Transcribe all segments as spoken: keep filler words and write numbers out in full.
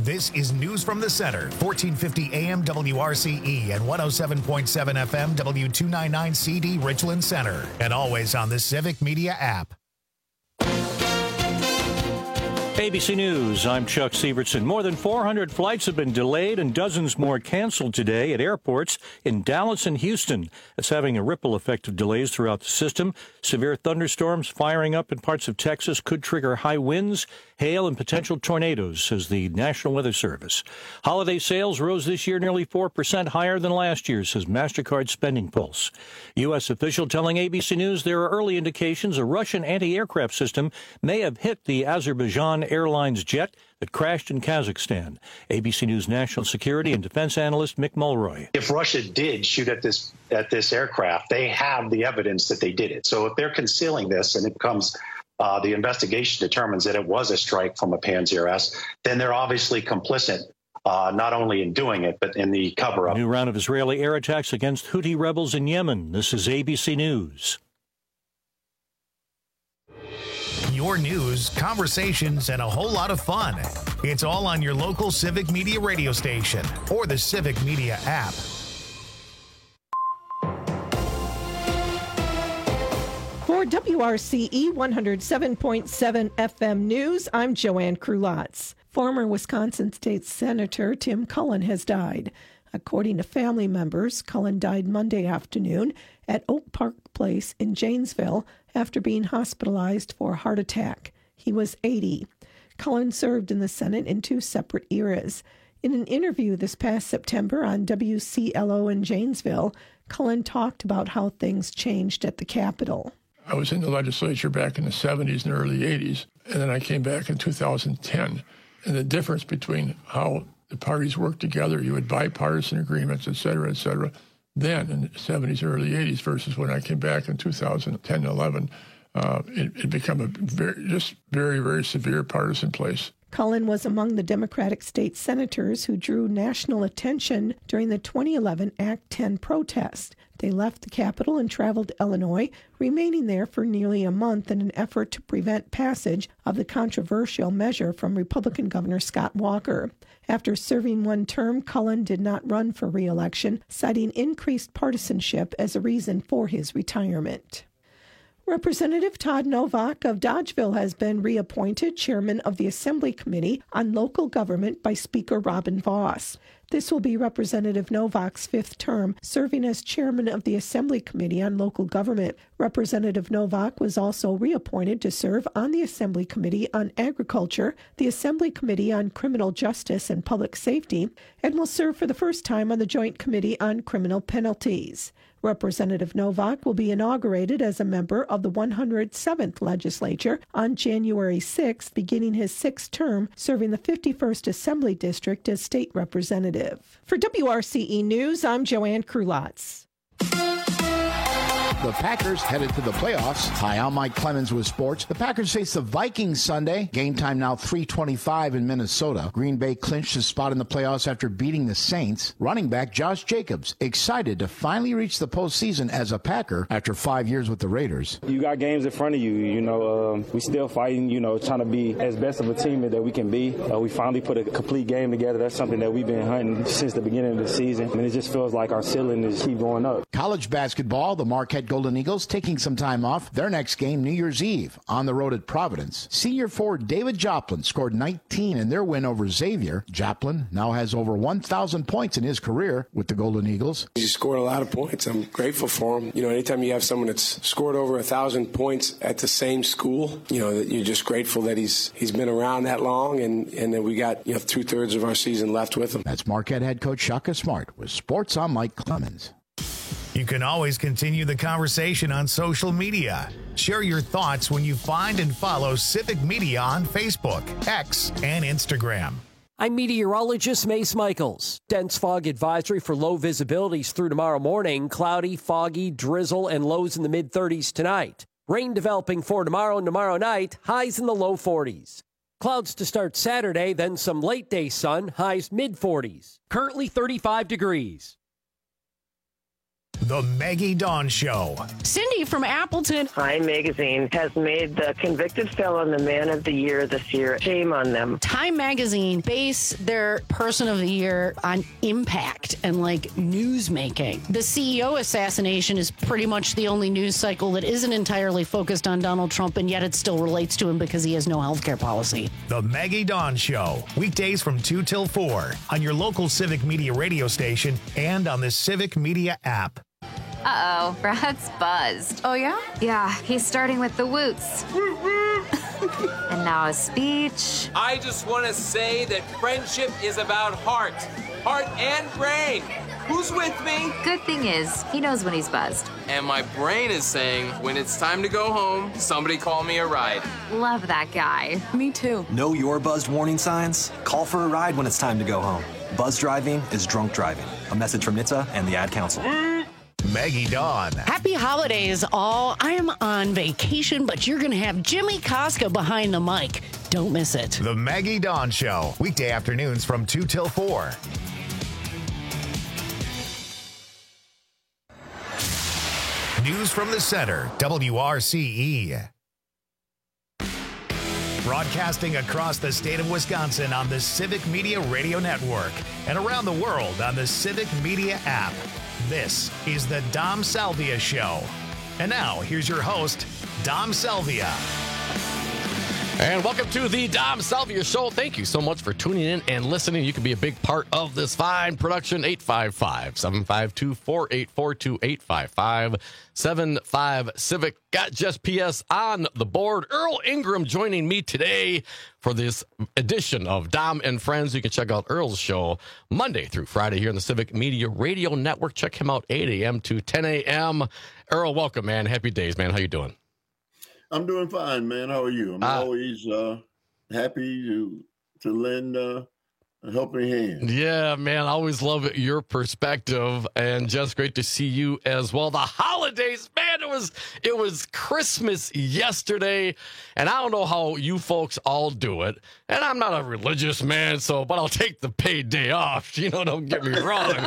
This is News from the Center, fourteen fifty A M W R C E and one oh seven point seven F M W two ninety-nine C D Richland Center. And always on the Civic Media app. A B C News, I'm Chuck Sievertson. More than four hundred flights have been delayed and dozens more canceled today at airports in Dallas and Houston. It's having a ripple effect of delays throughout the system. Severe thunderstorms firing up in parts of Texas could trigger high winds, hail, and potential tornadoes, says the National Weather Service. Holiday sales rose this year nearly four percent higher than last year, says MasterCard Spending Pulse. U S official telling A B C News there are early indications a Russian anti-aircraft system may have hit the Azerbaijan Airlines jet that crashed in Kazakhstan. A B C News national security and defense analyst Mick Mulroy. If Russia did shoot at this at this aircraft, they have the evidence that they did it. So if they're concealing this and it comes, uh, the investigation determines that it was a strike from a Panzer S, then they're obviously complicit, uh, not only in doing it, but in the cover-up. A new round of Israeli air attacks against Houthi rebels in Yemen. This is A B C News. Your news, conversations, and a whole lot of fun. It's all on your local Civic Media radio station or the Civic Media app. For W R C E one oh seven point seven F M News, I'm Joanne Krulotz. Former Wisconsin State Senator Tim Cullen has died. According to family members, Cullen died Monday afternoon at Oak Park Place in Janesville after being hospitalized for a heart attack. He was eighty. Cullen served in the Senate in two separate eras. In an interview this past September on W C L O in Janesville, Cullen talked about how things changed at the Capitol. I was in the legislature back in the seventies and early eighties, and then I came back in two thousand ten. And the difference between how the parties worked together, you had bipartisan agreements, et cetera, et cetera, then in the seventies, early eighties versus when I came back in two thousand ten and eleven, uh, it, it became a very, just very, very severe partisan place. Cullen was among the Democratic state senators who drew national attention during the twenty eleven Act ten protest. They left the Capitol and traveled to Illinois, remaining there for nearly a month in an effort to prevent passage of the controversial measure from Republican Governor Scott Walker. After serving one term, Cullen did not run for re-election, citing increased partisanship as a reason for his retirement. Representative Todd Novak of Dodgeville has been reappointed chairman of the Assembly Committee on Local Government by Speaker Robin Vos. This will be Representative Novak's fifth term, serving as chairman of the Assembly Committee on Local Government. Representative Novak was also reappointed to serve on the Assembly Committee on Agriculture, the Assembly Committee on Criminal Justice and Public Safety, and will serve for the first time on the Joint Committee on Criminal Penalties. Representative Novak will be inaugurated as a member of the one hundred seventh Legislature on January sixth, beginning his sixth term, serving the fifty-first Assembly District as state representative. For W R C E News, I'm Joanne Krulotz. The Packers headed to the playoffs. Hi, I'm Mike Clemens with sports. The Packers face the Vikings Sunday. Game time now three twenty-five in Minnesota. Green Bay clinched his spot in the playoffs after beating the Saints. Running back Josh Jacobs excited to finally reach the postseason as a Packer after five years with the Raiders. You got games in front of you. You know, um, we still fighting, you know, trying to be as best of a team that we can be. Uh, we finally put a complete game together. That's something that we've been hunting since the beginning of the season. And it just feels like our ceiling is keep going up. College basketball, the Marquette Golden Eagles taking some time off. Their next game, New Year's Eve, on the road at Providence. Senior forward David Joplin scored nineteen in their win over Xavier. Joplin now has over one thousand points in his career with the Golden Eagles. He scored a lot of points. I'm grateful for him. You know, anytime you have someone that's scored over one thousand points at the same school, you know, that you're just grateful that he's he's been around that long and, and that we got, you know, two-thirds of our season left with him. That's Marquette head coach Shaka Smart with Sports. I'm Mike Clemens. You can always continue the conversation on social media. Share your thoughts when you find and follow Civic Media on Facebook, X, and Instagram. I'm meteorologist Mace Michaels. Dense fog advisory for low visibilities through tomorrow morning. Cloudy, foggy, drizzle, and lows in the mid thirties tonight. Rain developing for tomorrow and tomorrow night. Highs in the low forties. Clouds to start Saturday, then some late day sun. Highs mid forties. Currently thirty-five degrees. The Maggie Dawn Show. Cindy from Appleton. Time Magazine has made the convicted felon the man of the year this year. Shame on them. Time Magazine base their person of the year on impact and like news making. The C E O assassination is pretty much the only news cycle that isn't entirely focused on Donald Trump, and yet it still relates to him because he has no health care policy. The Maggie Dawn Show. Weekdays from two till four on your local Civic Media radio station and on the Civic Media app. Uh-oh, Brad's buzzed. Oh, yeah? Yeah, he's starting with the woots. And now a speech. I just want to say that friendship is about heart. Heart and brain. Who's with me? Good thing is, he knows when he's buzzed. And my brain is saying, when it's time to go home, somebody call me a ride. Love that guy. Me too. Know your buzzed warning signs? Call for a ride when it's time to go home. Buzz driving is drunk driving. A message from N H T S A and the Ad Council. Maggie Dawn. Happy holidays, all. I am on vacation, but you're going to have Jimmy Koska behind the mic. Don't miss it. The Maggie Dawn Show. Weekday afternoons from two till four. News from the center, W R C E. Broadcasting across the state of Wisconsin on the Civic Media Radio Network and around the world on the Civic Media app. This is the Dom Salvia Show. And now, here's your host, Dom Salvia. And welcome to the Dom Salvia Show. Thank you so much for tuning in and listening. You can be a big part of this fine production. eight five five, seven five two, four eight four two, eight five five, seven five Civic. Got Just P S on the board. Earl Ingram joining me today for this edition of Dom and Friends. You can check out Earl's show Monday through Friday here on the Civic Media Radio Network. Check him out eight a.m. to ten a.m. Earl, welcome, man. Happy days, man. How you doing? I'm doing fine, man. How are you? I'm uh, always uh, happy to to lend uh, a helping hand. Yeah, man. I always love your perspective, and just great to see you as well. The holidays, man. It was it was Christmas yesterday, and I don't know how you folks all do it. And I'm not a religious man, so but I'll take the paid day off. You know, don't get me wrong.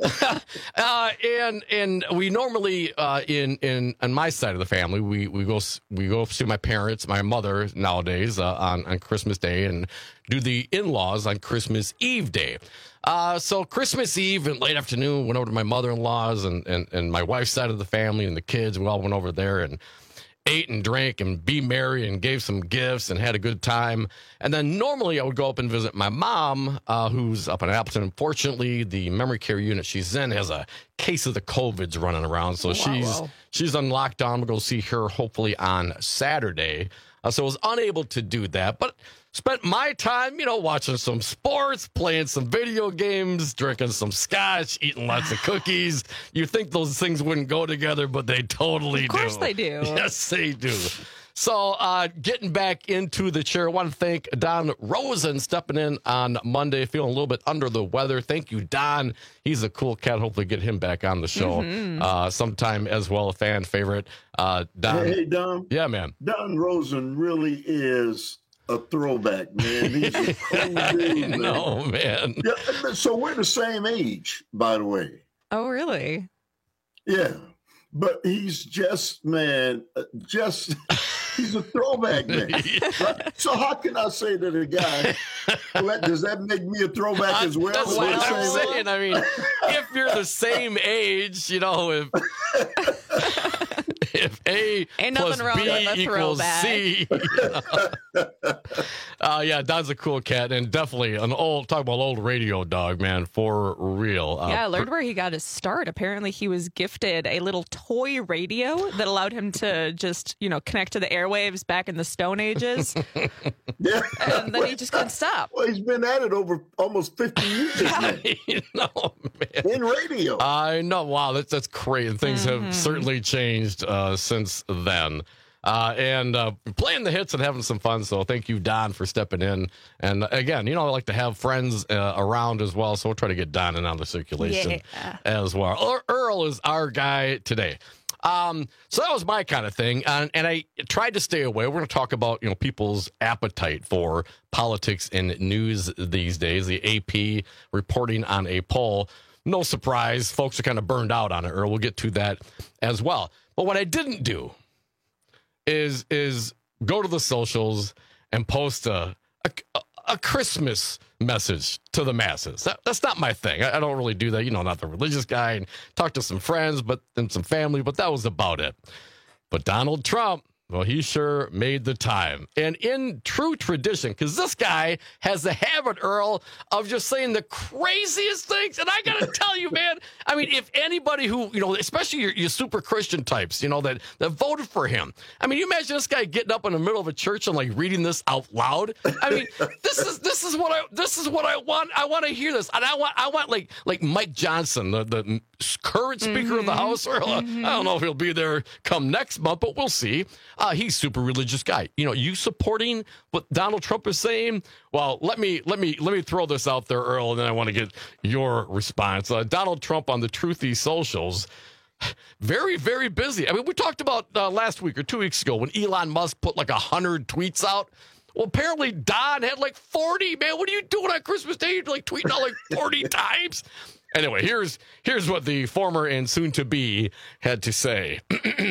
uh, and and we normally uh, in in on my side of the family, we we go we go see my parents, my mother nowadays uh, on on Christmas Day, and do the in-laws on Christmas Eve day. Uh, so Christmas Eve and late afternoon, went over to my mother-in-law's and, and, and my wife's side of the family and the kids. We all went over there and ate and drank and be merry and gave some gifts and had a good time. And then normally I would go up and visit my mom, uh, who's up in Appleton. Unfortunately, the memory care unit she's in has a case of the COVIDs running around. So wow, she's wow. she's on lockdown. We'll go see her hopefully on Saturday. Uh, so I was unable to do that. But spent my time, you know, watching some sports, playing some video games, drinking some scotch, eating lots of cookies. You think those things wouldn't go together, but they totally do. Of course do. they do. Yes, they do. So uh, getting back into the chair, I want to thank Don Rosen stepping in on Monday, feeling a little bit under the weather. Thank you, Don. He's a cool cat. Hopefully get him back on the show mm-hmm. uh, sometime as well, a fan favorite. Uh, Don. Hey, hey, Don. Yeah, man. Don Rosen really is a throwback, man. He's a cool dude, man. No, man. Yeah, so we're the same age, by the way. Oh, really? Yeah. But he's just, man, just, he's a throwback, man. Right? So how can I say that a guy, well, does that make me a throwback as well? That's what I'm saying. I mean, if you're the same age, you know, if... If A Ain't plus wrong B with a equals throwback. C. You know? uh, yeah, Don's a cool cat and definitely an old, talk about old radio dog, man, for real. Uh, yeah, I learned where he got his start. Apparently he was gifted a little toy radio that allowed him to just, you know, connect to the airwaves back in the Stone Ages. Yeah. And then he just couldn't stop. Well, he's been at it over almost fifty years now. You know, man. In radio. I know. Wow, that's, that's crazy. Things mm-hmm. have certainly changed uh, since then. Uh, and uh, playing the hits and having some fun. So thank you, Don, for stepping in. And again, you know, I like to have friends uh, around as well. So we'll try to get Don in on the circulation yeah. as well. Earl is our guy today. Um, so that was my kind of thing. And, and I tried to stay away. We're going to talk about, you know, people's appetite for politics and news these days. The A P reporting on a poll. no surprise. Folks are kind of burned out on it, or we'll get to that as well. But what I didn't do is is go to the socials and post a a, a Christmas message to the masses. That, that's not my thing. I, I don't really do that. You know, not the religious guy, and talk to some friends, but and some family, but that was about it. But Donald Trump, well, he sure made the time. And in true tradition, because this guy has the habit, Earl, of just saying the craziest things. And I got to tell you, man, I mean, if anybody who, you know, especially your, your super Christian types, you know, that, that voted for him. I mean, you imagine this guy getting up in the middle of a church and like reading this out loud. I mean, this is this is what I this is what I want. I want to hear this. And I want I want like like Mike Johnson, the, the current Speaker mm-hmm. of the House. Earl, mm-hmm. I don't know if he'll be there come next month, but we'll see. Uh, he's super religious guy. You know, you supporting what Donald Trump is saying? Well, let me let me let me throw this out there, Earl, and then I want to get your response. Uh, Donald Trump on the Truthy socials, very very busy. I mean, we talked about uh, last week or two weeks ago when Elon Musk put like a hundred tweets out. Well, apparently Don had like forty. Man, what are you doing on Christmas Day? You're like tweeting out like forty times. Anyway, here's here's what the former and soon to be had to say.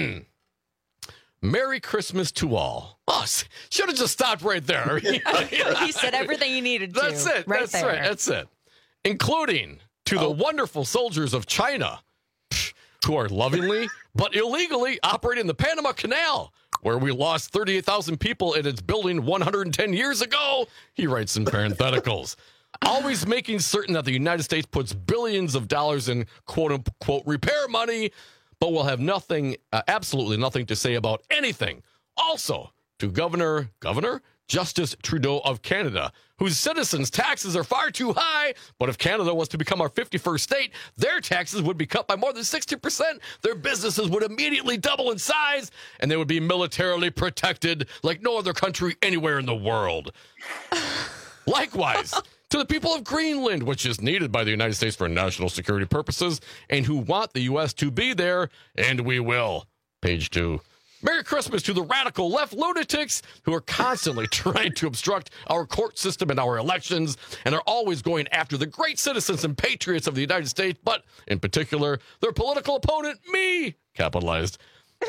Merry Christmas to all. Oh, should have just stopped right there. He said everything you needed to. That's it. Right That's there. right. That's it. Including to oh. the wonderful soldiers of China who are lovingly but illegally operating the Panama Canal, where we lost thirty-eight thousand people in its building one hundred ten years ago. He writes in parentheticals. Always making certain that the United States puts billions of dollars in quote-unquote repair money, but will have nothing, uh, absolutely nothing to say about anything. Also, to Governor, Governor Justice Trudeau of Canada, whose citizens' taxes are far too high, but if Canada was to become our fifty-first state, their taxes would be cut by more than sixty percent. Their businesses would immediately double in size, and they would be militarily protected like no other country anywhere in the world. Likewise, to the people of Greenland, which is needed by the United States for national security purposes, and who want the U S to be there, and we will. Page two. Merry Christmas to the radical left lunatics who are constantly trying to obstruct our court system and our elections, and are always going after the great citizens and patriots of the United States, but in particular, their political opponent, me, capitalized.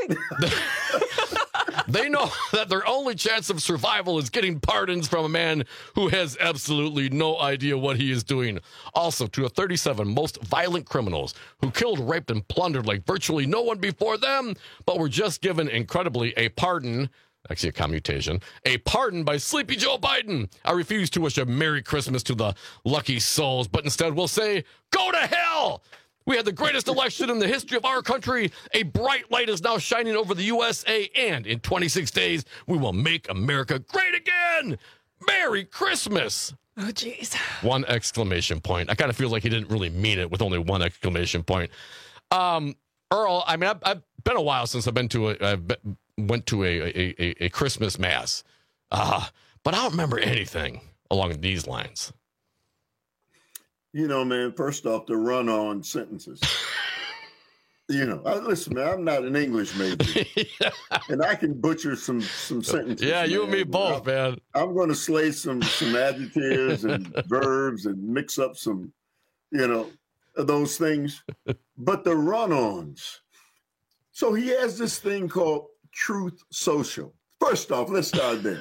They know that their only chance of survival is getting pardons from a man who has absolutely no idea what he is doing. Also, to the thirty-seven most violent criminals who killed, raped, and plundered like virtually no one before them, but were just given, incredibly, a pardon, actually a commutation, a pardon by Sleepy Joe Biden. I refuse to wish a Merry Christmas to the lucky souls, but instead will say, go to hell! We had the greatest election in the history of our country. A bright light is now shining over the U S A, and in twenty-six days, we will make America great again. Merry Christmas. Oh, jeez. One exclamation point. I kind of feel like he didn't really mean it with only one exclamation point. Um, Earl, I mean, I've, I've been a while since I've been to a, I've been, went to a, a, a, a Christmas mass, uh, but I don't remember anything along these lines. You know, man, first off, the run-on sentences. You know, I, listen, man, I'm not an English major, yeah. and I can butcher some some sentences. Yeah, you man. and me both, I'm, man. I'm going to slay some some adjectives and verbs and mix up some, you know, those things. But the run-ons. So he has this thing called Truth Social. First off, let's start there.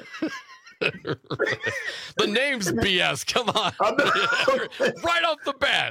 The name's B S. Come on. Right off the bat.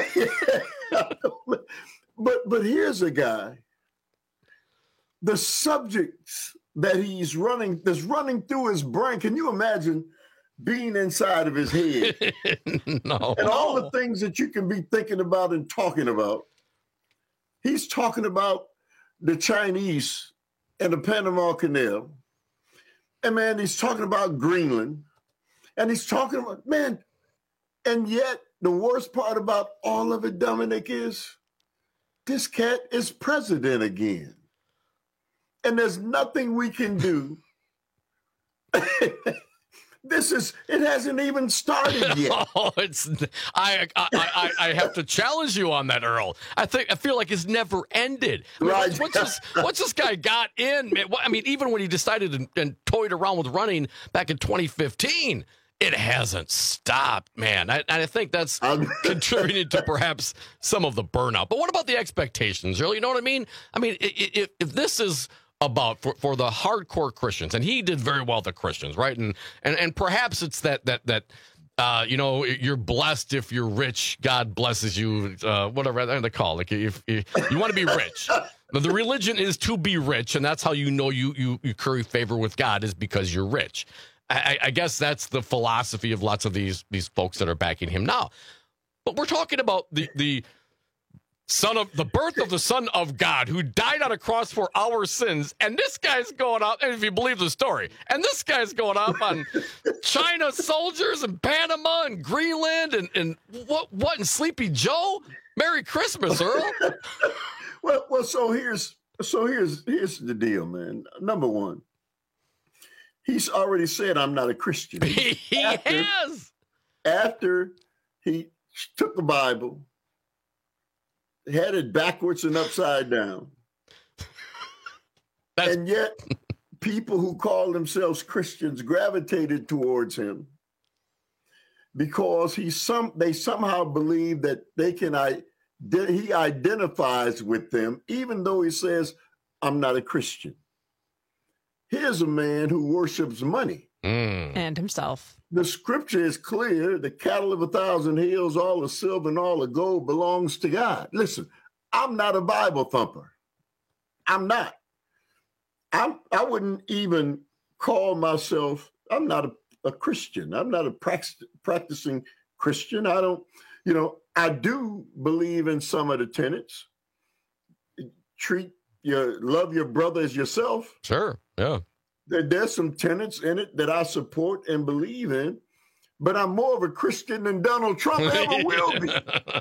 But but here's a guy. The subjects that he's running, that's running through his brain. Can you imagine being inside of his head? No. And all the things that you can be thinking about and talking about. He's talking about the Chinese and the Panama Canal. And, man, he's talking about Greenland. And he's talking about, man, and yet the worst part about all of it, Dominic, is this cat is president again. And there's nothing we can do. This is, it hasn't even started yet. Oh, it's, I, I, I, I have to challenge you on that, Earl. I think, I feel like it's never ended. I mean, right. Once this, once this guy got in, I mean, even when he decided and, and toyed around with running back in twenty fifteen, it hasn't stopped, man. I, I think that's contributed to perhaps some of the burnout. But what about the expectations, Earl? You know what I mean? I mean, if, if this is about for, for the hardcore Christians, and he did very well with the Christians, right? And and and perhaps it's that that that uh, you know, you're blessed if you're rich. God blesses you. Uh, whatever they call it. Like if, if you want to be rich. The religion is to be rich, and that's how you know you you, you curry favor with God is because you're rich. I, I guess that's the philosophy of lots of these these folks that are backing him now. But we're talking about the the son of the birth of the Son of God who died on a cross for our sins, and this guy's going up. And if you believe the story, and this guy's going up on China soldiers and Panama and Greenland and and what what in Sleepy Joe. Merry Christmas, Earl. Well, well, so here's so here's here's the deal, man. Number one, he's already said I'm not a Christian. He after, has. After he took the Bible, had it backwards and upside down, That's... and yet people who call themselves Christians gravitated towards him because he some they somehow believe that they can I. He identifies with them, even though he says, I'm not a Christian. Here's a man who worships money. Mm. And himself. The scripture is clear. The cattle of a thousand hills, all the silver and all the gold belongs to God. Listen, I'm not a Bible thumper. I'm not. I'm, I wouldn't even call myself, I'm not a, a Christian. I'm not a pract- practicing Christian. I don't, you know, I do believe in some of the tenets. Treat your, love your brother as yourself. Sure, yeah. There, there's some tenets in it that I support and believe in, but I'm more of a Christian than Donald Trump ever will be.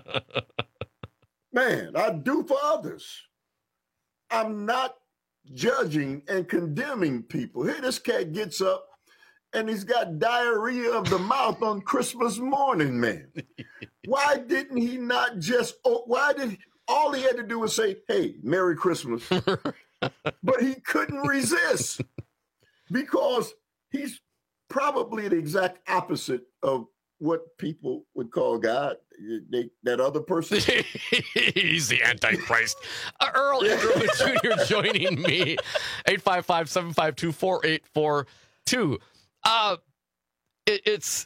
Man, I do for others. I'm not judging and condemning people. Here this cat gets up and he's got diarrhea of the mouth on Christmas morning, man. Why didn't he not just, oh, why did, all he had to do was say, hey, Merry Christmas. But he couldn't resist because he's probably the exact opposite of what people would call God. They, that other person. He's the Antichrist. Uh, Earl Ingram Junior joining me. eight five five, seven five two, four eight four two. Uh, it, it's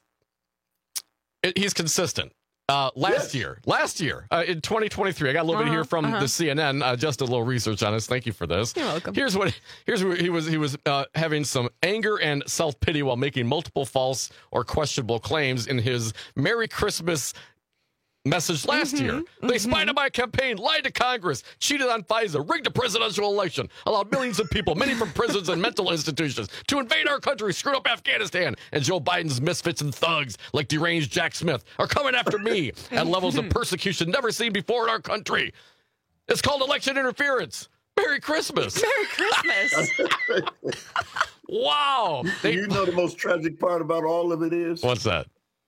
it, he's consistent. Uh, last yes. year, last year uh, in twenty twenty-three, I got a little uh-huh, bit here from uh-huh. the C N N. Uh, just a little research on this. Thank you for this. You're welcome. Here's what here's what he was he was uh, having some anger and self pity while making multiple false or questionable claims in his Merry Christmas message last mm-hmm, year. Mm-hmm. They spied on my campaign, lied to Congress, cheated on FISA, rigged a presidential election, allowed millions of people, many from prisons and mental institutions, to invade our country, screwed up Afghanistan, and Joe Biden's misfits and thugs like deranged Jack Smith are coming after me at levels of persecution never seen before in our country. It's called election interference. Merry Christmas. Merry Christmas. Wow. Do you know the most tragic part about all of it is? What's that?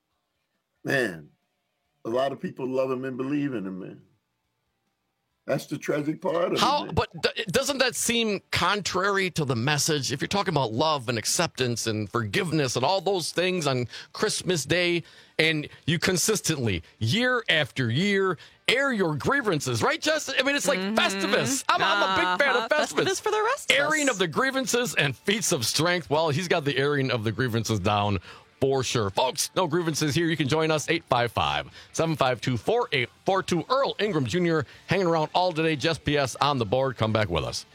Man, a lot of people love him and believe in him, man. That's the tragic part of How, it. Man. But d- doesn't that seem contrary to the message? If you're talking about love and acceptance and forgiveness and all those things on Christmas Day, and you consistently, year after year, air your grievances, right, Justin? I mean, it's like mm-hmm. Festivus. I'm, I'm a big fan of Festivus. Festivus for the rest of us. Airing of the grievances and feats of strength. Well, he's got the airing of the grievances down for sure. Folks, no grievances here. You can join us, eight five five, seven five two, four eight four two. Earl Ingram Junior hanging around all today. Just P S on the board. Come back with us.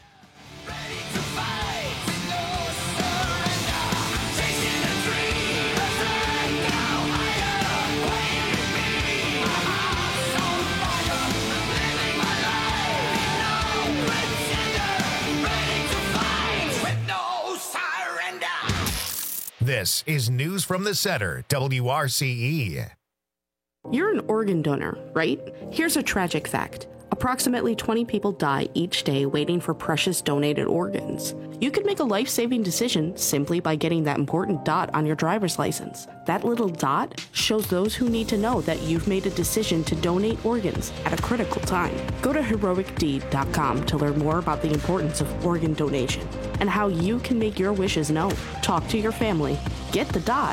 This is News from the Center, W R C E. You're an organ donor, right? Here's a tragic fact. Approximately twenty people die each day waiting for precious donated organs. You could make a life-saving decision simply by getting that important dot on your driver's license. That little dot shows those who need to know that you've made a decision to donate organs at a critical time. Go to heroic deed dot com to learn more about the importance of organ donation and how you can make your wishes known. Talk to your family. Get the dot.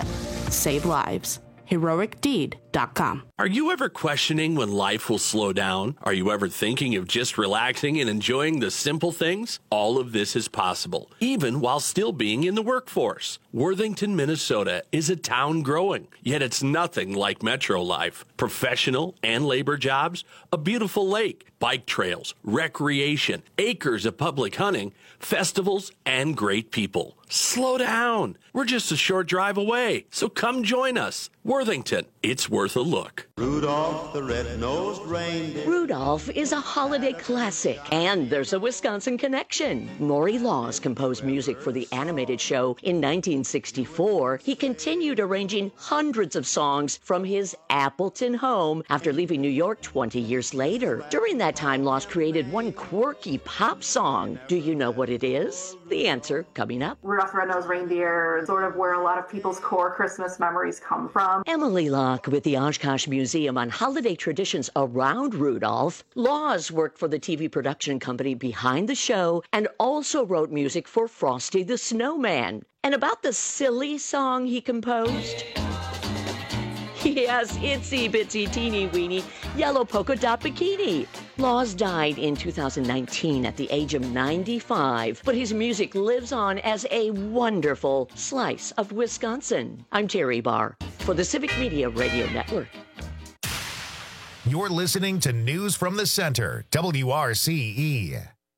save lives. heroic deed dot com. Are you ever questioning when life will slow down? Are you ever thinking of just relaxing and enjoying the simple things? All of this is possible, even while still being in the workforce. Worthington, Minnesota is a town growing, yet it's nothing like metro life. Professional and labor jobs, a beautiful lake, bike trails, recreation, acres of public hunting, festivals, and great people. Slow down. We're just a short drive away, so come join us. Worthington, it's worth a look. Rudolph the red-nosed reindeer. Rudolph is a holiday classic, and there's a Wisconsin connection. Maury Laws composed music for the animated show in nineteen sixty-four. He continued arranging hundreds of songs from his Appleton home after leaving New York twenty years later. During that time, Laws created one quirky pop song. Do you know what it is? The answer coming up. Rudolph the Red-Nosed Reindeer, sort of where a lot of people's core Christmas memories come from. Emily Locke with the Oshkosh Museum on holiday traditions around Rudolph. Laws worked for the T V production company behind the show and also wrote music for Frosty the Snowman. And about the silly song he composed? Yes, itsy bitsy teeny weeny yellow polka dot bikini. Laws died in two thousand nineteen at the age of ninety-five, but his music lives on as a wonderful slice of Wisconsin. I'm Terry Barr for the Civic Media Radio Network. You're listening to News from the Center, W R C E.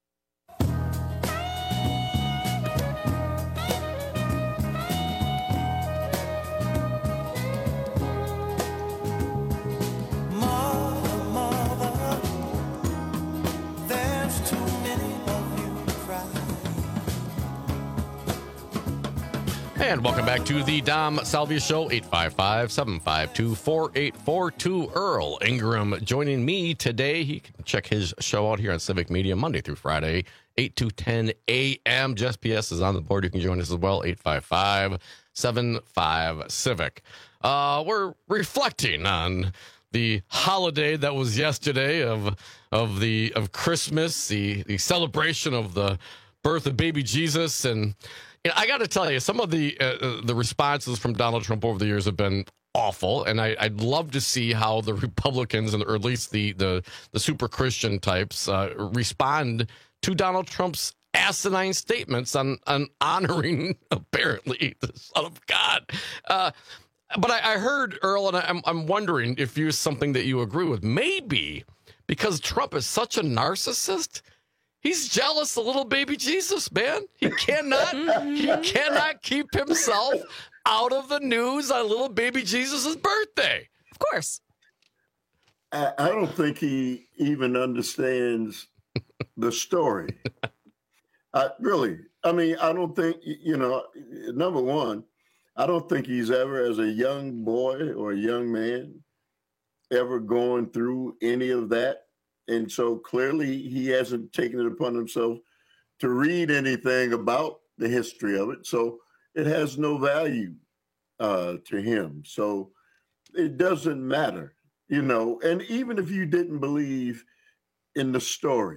And welcome back to the Dom Salvia Show, eight five five, seven five two, four eight four two. Earl Ingram joining me today. He can check his show out here on Civic Media Monday through Friday, eight to ten a.m. Jess P S is on the board. You can join us as well, eight five five, seven five, Civic. Uh, we're reflecting on the holiday that was yesterday of of the of Christmas, the, the celebration of the birth of baby Jesus. And you know, I got to tell you, some of the uh, the responses from Donald Trump over the years have been awful, and I, I'd love to see how the Republicans, and or at least the the, the super Christian types, uh, respond to Donald Trump's asinine statements on on honoring apparently the Son of God. Uh, but I, I heard, Earl, and I'm I'm wondering if you something that you agree with. Maybe because Trump is such a narcissist, he's jealous of little baby Jesus, man. He cannot, he cannot keep himself out of the news on little baby Jesus' birthday. Of course. I, I don't think he even understands the story. I, really. I mean, I don't think, you know, number one, I don't think he's ever, as a young boy or a young man, ever going through any of that. And so clearly he hasn't taken it upon himself to read anything about the history of it. So it has no value uh, to him. So it doesn't matter, you know. And even if you didn't believe in the story,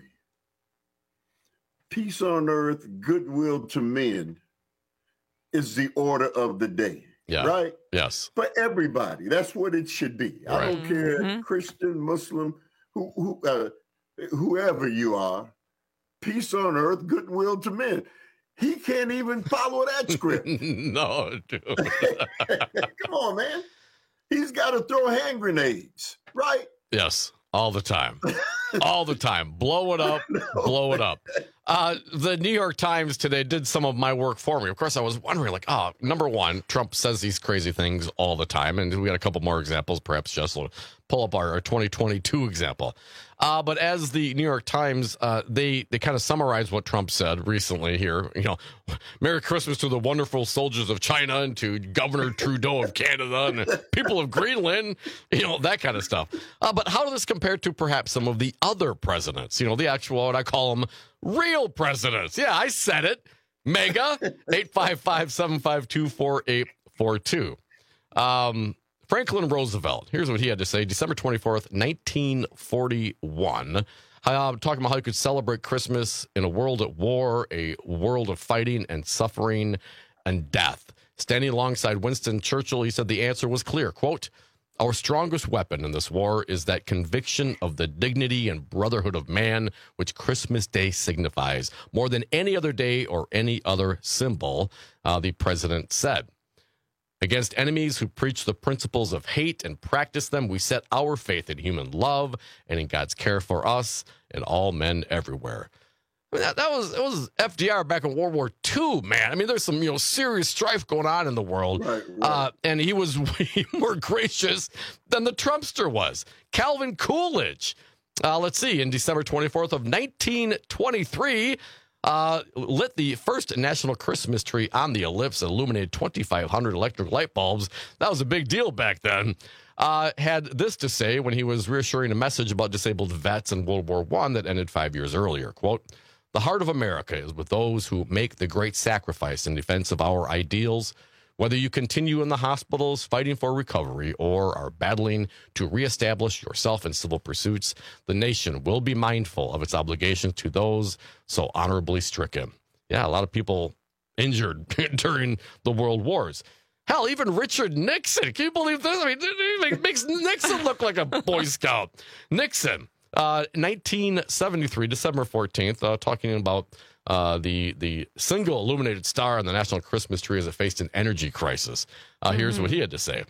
peace on earth, goodwill to men is the order of the day. Yeah. Right? Yes. For everybody. That's what it should be. Right. I don't care, Mm-hmm. Christian, Muslim, Who, who, uh, whoever you are, peace on earth, goodwill to men. He can't even follow that script. No, dude. Come on, man. He's got to throw hand grenades, right? Yes, all the time. All the time. Blow it up, no. blow it up. Uh, the New York Times today did some of my work for me. Of course, I was wondering, like, oh, number one, Trump says these crazy things all the time. And we got a couple more examples. Perhaps Jess will pull up our, our twenty twenty-two example. Uh, but as the New York Times, uh, they, they kind of summarize what Trump said recently here. You know, Merry Christmas to the wonderful soldiers of China and to Governor Trudeau of Canada and people of Greenland, you know, that kind of stuff. Uh, but how does this compare to perhaps some of the other presidents? You know, the actual, what I call them, real presidents. Yeah, I said it. Mega, eight five five, seven five two, four eight four two. Um, Franklin Roosevelt, here's what he had to say, December twenty-fourth, nineteen forty-one. Uh, talking about how you could celebrate Christmas in a world at war, a world of fighting and suffering and death. Standing alongside Winston Churchill, he said the answer was clear. Quote, "Our strongest weapon in this war is that conviction of the dignity and brotherhood of man, which Christmas Day signifies more than any other day or any other symbol," uh, the president said. "Against enemies who preach the principles of hate and practice them, we set our faith in human love and in God's care for us and all men everywhere." I mean, that, that was it was F D R back in World War Two, man. I mean, there's some you know serious strife going on in the world, Right, right. Uh, and he was way more gracious than the Trumpster was. Calvin Coolidge, uh, let's see, in December twenty-fourth of nineteen twenty-three, uh, lit the first national Christmas tree on the ellipse and illuminated twenty-five hundred electric light bulbs. That was a big deal back then. Uh, had this to say when he was reassuring a message about disabled vets in World War One that ended five years earlier. Quote, "The heart of America is with those who make the great sacrifice in defense of our ideals. Whether you continue in the hospitals fighting for recovery or are battling to reestablish yourself in civil pursuits, the nation will be mindful of its obligations to those so honorably stricken." Yeah, a lot of people injured during the world wars. Hell, even Richard Nixon. Can you believe this? I mean, it makes Nixon look like a Boy Scout. Nixon. Uh, nineteen seventy-three, December fourteenth, uh, talking about uh, the the single illuminated star on the national Christmas tree as it faced an energy crisis. Uh, mm-hmm. Here's what he had to say.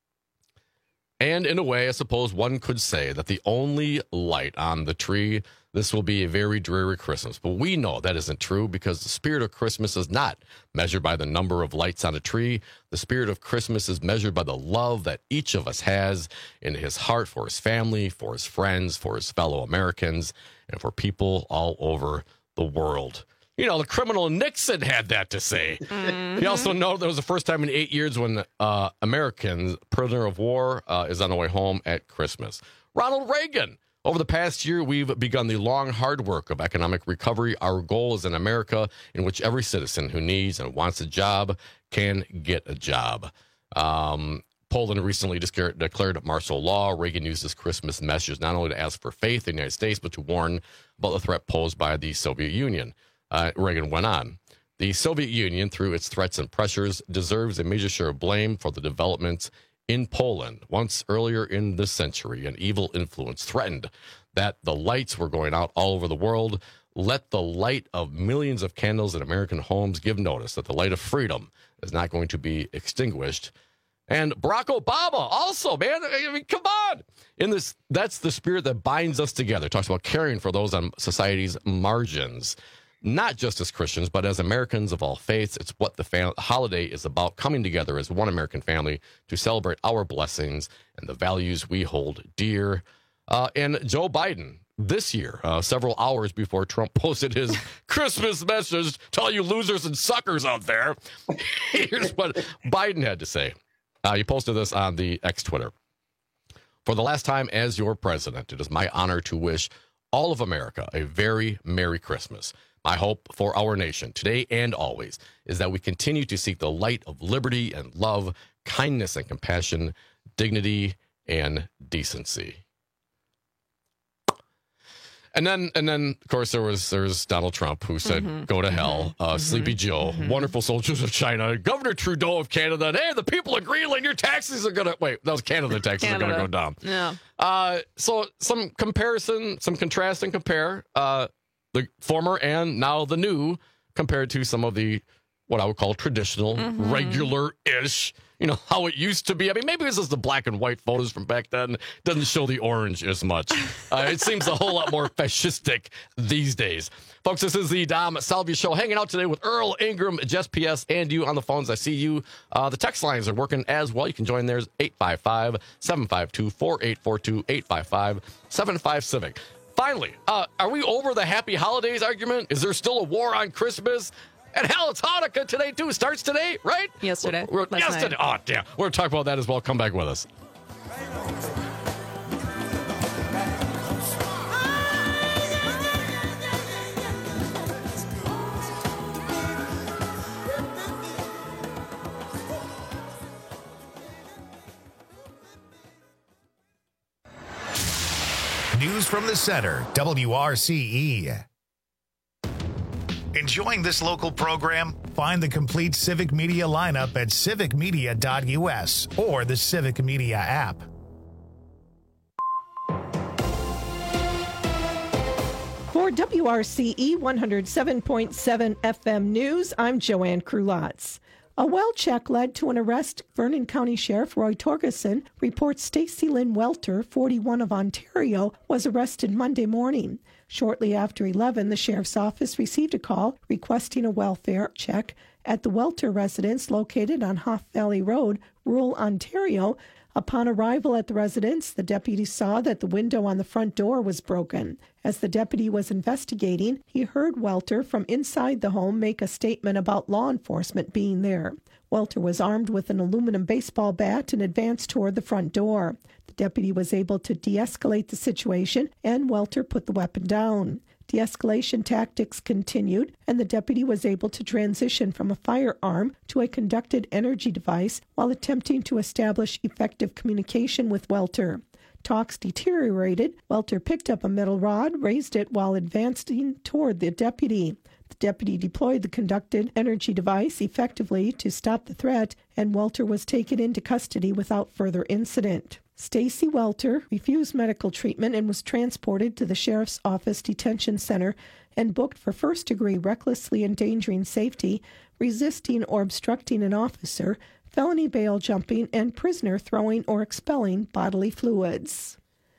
"And in a way, I suppose one could say that the only light on the tree, this will be a very dreary Christmas. But we know that isn't true because the spirit of Christmas is not measured by the number of lights on a tree. The spirit of Christmas is measured by the love that each of us has in his heart for his family, for his friends, for his fellow Americans, and for people all over the world." You know, the criminal Nixon had that to say. Mm-hmm. He also noted that was the first time in eight years when uh, Americans, prisoner of war, uh, is on the way home at Christmas. Ronald Reagan. "Over the past year, we've begun the long, hard work of economic recovery. Our goal is an America in which every citizen who needs and wants a job can get a job." Um, Poland recently declared, declared martial law. Reagan used his Christmas message not only to ask for faith in the United States, but to warn about the threat posed by the Soviet Union. Uh, Reagan went on. "The Soviet Union, through its threats and pressures, deserves a major share of blame for the developments in Poland. Once earlier in this century, an evil influence threatened that the lights were going out all over the world. Let the light of millions of candles in American homes give notice that the light of freedom is not going to be extinguished." And Barack Obama also, man, I mean, come on. In this, that's the spirit that binds us together. Talks about caring for those on society's margins. Not just as Christians, but as Americans of all faiths. It's what the fam- holiday is about, coming together as one American family to celebrate our blessings and the values we hold dear. Uh, and Joe Biden, this year, uh, several hours before Trump posted his Christmas message to all you losers and suckers out there, here's what Biden had to say. Uh, he posted this on the X Twitter. "For the last time as your president, it is my honor to wish all of America a very Merry Christmas. My hope for our nation, today and always, is that we continue to seek the light of liberty and love, kindness and compassion, dignity and decency." And then, and then, of course, there was there was Donald Trump, who said, mm-hmm. "Go to hell." Uh, mm-hmm. Sleepy Joe, mm-hmm. wonderful soldiers of China, Governor Trudeau of Canada, and, hey, the people of Greenland, your taxes are gonna wait. That was Canada. Taxes Canada. are gonna go down. Yeah. Uh, so some comparison, some contrast and compare. Uh, the former and now the new, compared to some of the what I would call traditional, mm-hmm. regular-ish. You know, how it used to be. I mean, maybe this is the black and white photos from back then. Doesn't show the orange as much. Uh, it seems a whole lot more fascistic these days. Folks, this is the Dom Salvia Show, hanging out today with Earl Ingram, Jess P S, and you on the phones. I see you. Uh, the text lines are working as well. You can join theirs, eight five five, seven five two, four eight four two, eight five five, seven five Civic. Finally, uh, are we over the happy holidays argument? Is there still a war on Christmas? And hell, it's Hanukkah today, too. Starts today, right? Yesterday. We're, we're, yesterday. Night. Oh, damn. We're going to talk about that as well. Come back with us. News from the center, W R C E. Enjoying this local program? Find the complete Civic Media lineup at civic media dot u s or the Civic Media app. For W R C E one oh seven point seven F M News, I'm Joanne Krulotz. A well check led to an arrest. Vernon County Sheriff Roy Torgerson reports Stacy Lynn Welter, forty-one, of Ontario, was arrested Monday morning. Shortly after eleven, the sheriff's office received a call requesting a welfare check at the Welter residence located on Hoff Valley Road, rural Ontario. Upon arrival at the residence, the deputy saw that the window on the front door was broken. As the deputy was investigating, he heard Welter from inside the home make a statement about law enforcement being there. Welter was armed with an aluminum baseball bat and advanced toward the front door. The deputy was able to de-escalate the situation, and Welter put the weapon down. De-escalation tactics continued, and the deputy was able to transition from a firearm to a conducted energy device while attempting to establish effective communication with Welter. Talks deteriorated. Welter picked up a metal rod, raised it while advancing toward the deputy. The deputy deployed the conducted energy device effectively to stop the threat, and Welter was taken into custody without further incident. Stacy Welter refused medical treatment and was transported to the Sheriff's Office Detention Center and booked for first-degree recklessly endangering safety, resisting or obstructing an officer, felony bail jumping, and prisoner throwing or expelling bodily fluids.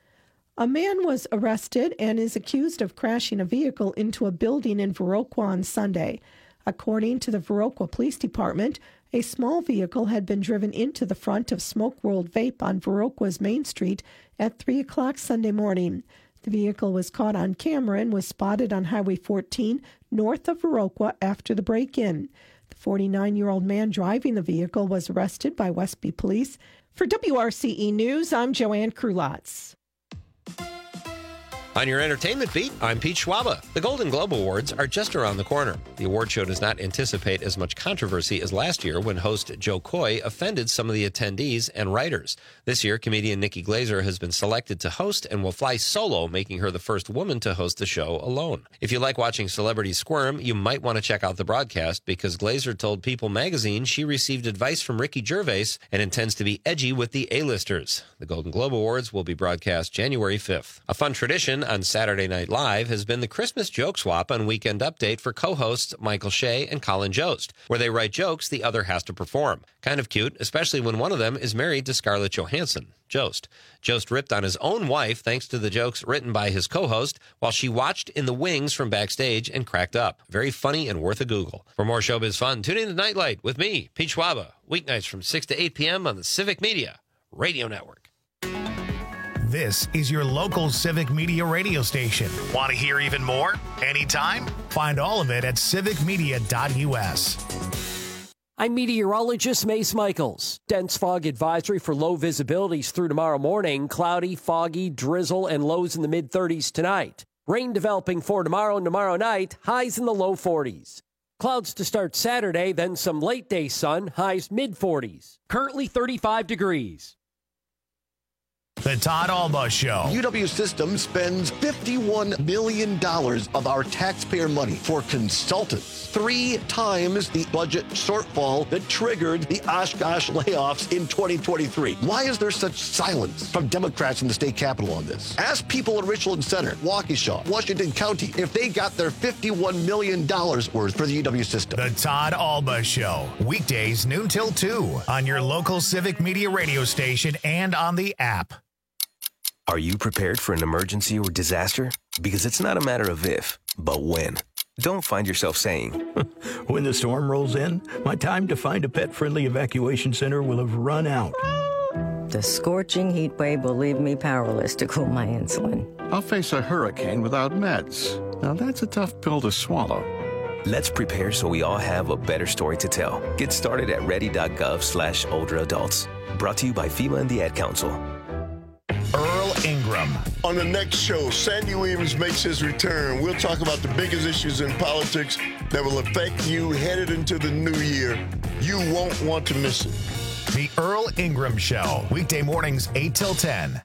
A man was arrested and is accused of crashing a vehicle into a building in Viroqua on Sunday. According to the Viroqua Police Department, a small vehicle had been driven into the front of Smoke World Vape on Viroqua's Main Street at three o'clock Sunday morning. The vehicle was caught on camera and was spotted on Highway fourteen north of Viroqua after the break-in. The forty-nine-year-old man driving the vehicle was arrested by Westby Police. For W R C E News, I'm Joanne Krulotz. On your entertainment beat, I'm Pete Schwaba. The Golden Globe Awards are just around the corner. The award show does not anticipate as much controversy as last year when host Joe Coy offended some of the attendees and writers. This year, comedian Nikki Glaser has been selected to host and will fly solo, making her the first woman to host the show alone. If you like watching celebrities squirm, you might want to check out the broadcast because Glaser told People magazine she received advice from Ricky Gervais and intends to be edgy with the A-listers. The Golden Globe Awards will be broadcast January fifth. A fun tradition on Saturday Night Live has been the Christmas joke swap on Weekend Update for co-hosts Michael Shea and Colin Jost, where they write jokes the other has to perform. Kind of cute, especially when one of them is married to Scarlett Johansson, Jost. Jost ripped on his own wife thanks to the jokes written by his co-host while she watched in the wings from backstage and cracked up. Very funny and worth a Google. For more showbiz fun, tune in to Nightlight with me, Pete Schwaba, weeknights from six to eight p.m. on the Civic Media Radio Network. This is your local Civic Media radio station. Want to hear even more? Anytime? Find all of it at civic media dot u s. I'm meteorologist Mace Michaels. Dense fog advisory for low visibilities through tomorrow morning. Cloudy, foggy, drizzle, and lows in the mid thirties tonight. Rain developing for tomorrow and tomorrow night. Highs in the low forties. Clouds to start Saturday, then some late day sun. Highs mid forties. Currently thirty-five degrees. The Todd Alba Show. U W System spends fifty-one million dollars of our taxpayer money for consultants, three times the budget shortfall that triggered the Oshkosh layoffs in twenty twenty-three. Why is there such silence from Democrats in the state capitol on this? Ask people in Richland Center, Waukesha, Washington County, if they got their fifty-one million dollars worth for the U W System. The Todd Alba Show. Weekdays noon till two on your local Civic Media radio station and on the app. Are you prepared for an emergency or disaster? Because it's not a matter of if, but when. Don't find yourself saying, when the storm rolls in, my time to find a pet-friendly evacuation center will have run out. The scorching heat wave will leave me powerless to cool my insulin. I'll face a hurricane without meds. Now that's a tough pill to swallow. Let's prepare so we all have a better story to tell. Get started at ready.gov slash older adults. Brought to you by FEMA and the Ad Council. Earl Ingram. On the next show, Sandy Williams makes his return. We'll talk about the biggest issues in politics that will affect you headed into the new year. You won't want to miss it. The Earl Ingram Show. Weekday mornings, eight till ten.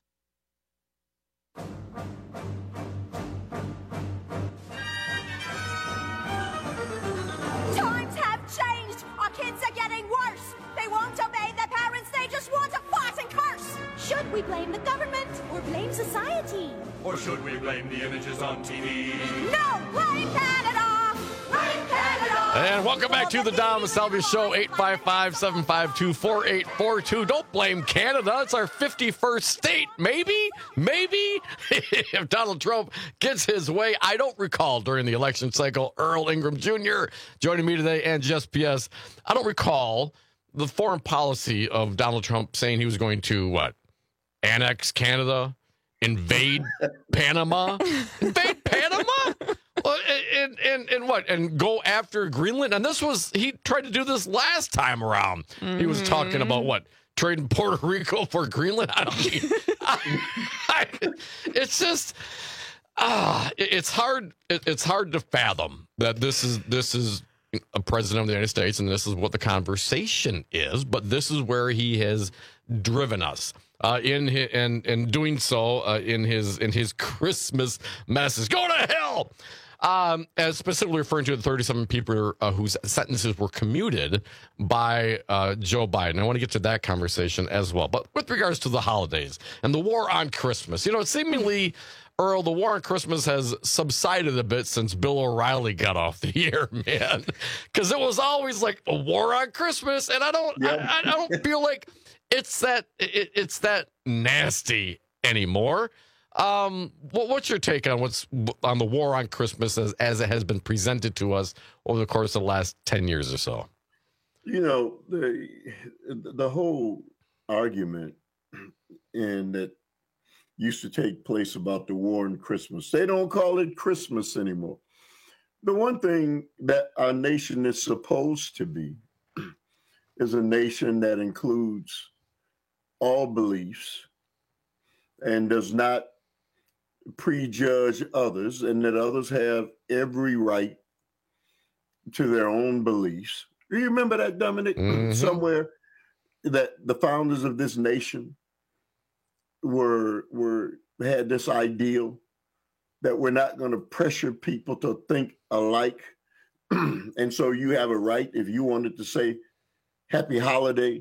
Should we blame the government or blame society? Or should we blame the images on T V? No, blame Canada! Blame Canada! And welcome back to the Dom Salvia Show, eight five five, seven five two, four eight four two. Don't blame Canada. It's our fifty-first state. Maybe, maybe if Donald Trump gets his way. I don't recall during the election cycle, Earl Ingram Junior joining me today, and Just P S. I don't recall the foreign policy of Donald Trump saying he was going to, what, annex Canada, invade Panama, invade Panama? Well, and, and and what? And go after Greenland? And this was, he tried to do this last time around. Mm-hmm. He was talking about what? Trading Puerto Rico for Greenland? I don't mean, I, I, it's just, ah, it, it's hard. It, it's hard to fathom that this is, this is a president of the United States and this is what the conversation is, but this is where he has driven us. Uh, in his, and and doing so uh, in his in his Christmas message, go to hell. Um, as specifically referring to the thirty-seven people uh, whose sentences were commuted by uh, Joe Biden. I want to get to that conversation as well. But with regards to the holidays and the war on Christmas, you know, it seemingly, Earl, the war on Christmas has subsided a bit since Bill O'Reilly got off the air, man. Because it was always like a war on Christmas, and I don't, yeah. I, I don't feel like it's that, it, it's that nasty anymore. Um, what, what's your take on what's on the war on Christmas as, as it has been presented to us over the course of the last ten years or so? You know, the the whole argument and that used to take place about the war on Christmas. They don't call it Christmas anymore. The one thing that our nation is supposed to be is a nation that includes all beliefs and does not prejudge others, and that others have every right to their own beliefs. Do you remember that, Dominic? Mm-hmm. Somewhere that the founders of this nation were were had this ideal that we're not going to pressure people to think alike. And so you have a right, if you wanted to say happy holiday,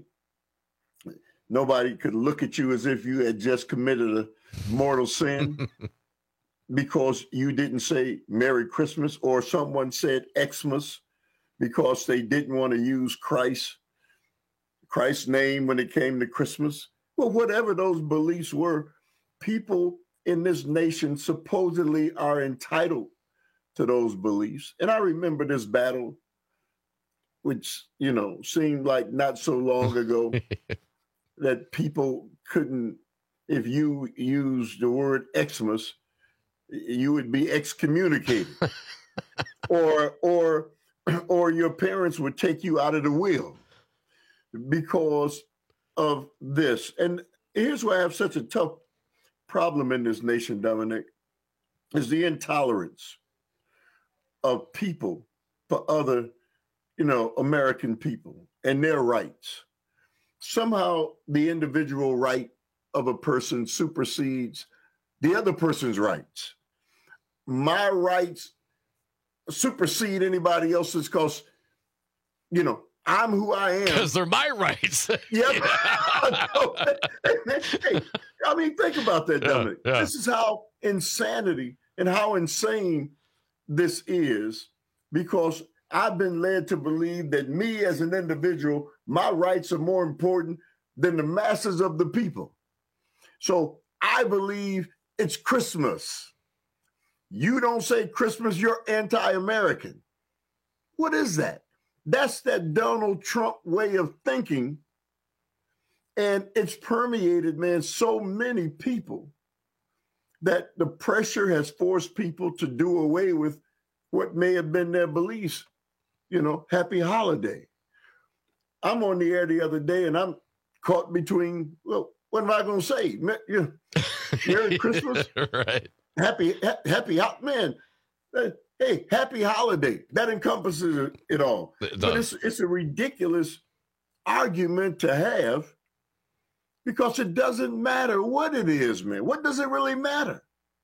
nobody could look at you as if you had just committed a mortal sin because you didn't say Merry Christmas, or someone said Xmas because they didn't want to use Christ, Christ's name when it came to Christmas. Well, whatever those beliefs were, people in this nation supposedly are entitled to those beliefs. And I remember this battle, which, you know, seemed like not so long ago, that people couldn't, if you used the word Xmas, you would be excommunicated. or or or your parents would take you out of the will because of this. And here's why I have such a tough problem in this nation, Dominic, is the intolerance of people for other, you know, American people and their rights. Somehow the individual right of a person supersedes the other person's rights. My rights supersede anybody else's because, you know, I'm who I am. Because they're my rights. Yep. Yeah. Hey, I mean, think about that, Dominic. Yeah, yeah. This is how insanity and how insane this is, because I've been led to believe that me as an individual, my rights are more important than the masses of the people. So I believe it's Christmas. You don't say Christmas, you're anti-American. What is that? That's that Donald Trump way of thinking. And it's permeated, man, so many people that the pressure has forced people to do away with what may have been their beliefs. You know, happy holiday. I'm on the air the other day and I'm caught between, well, what am I going to say? You know, Merry Christmas. Right. Happy, ha- happy, man. Uh, hey, happy holiday. That encompasses it all. It but it's, it's a ridiculous argument to have because it doesn't matter what it is, man. What does it really matter?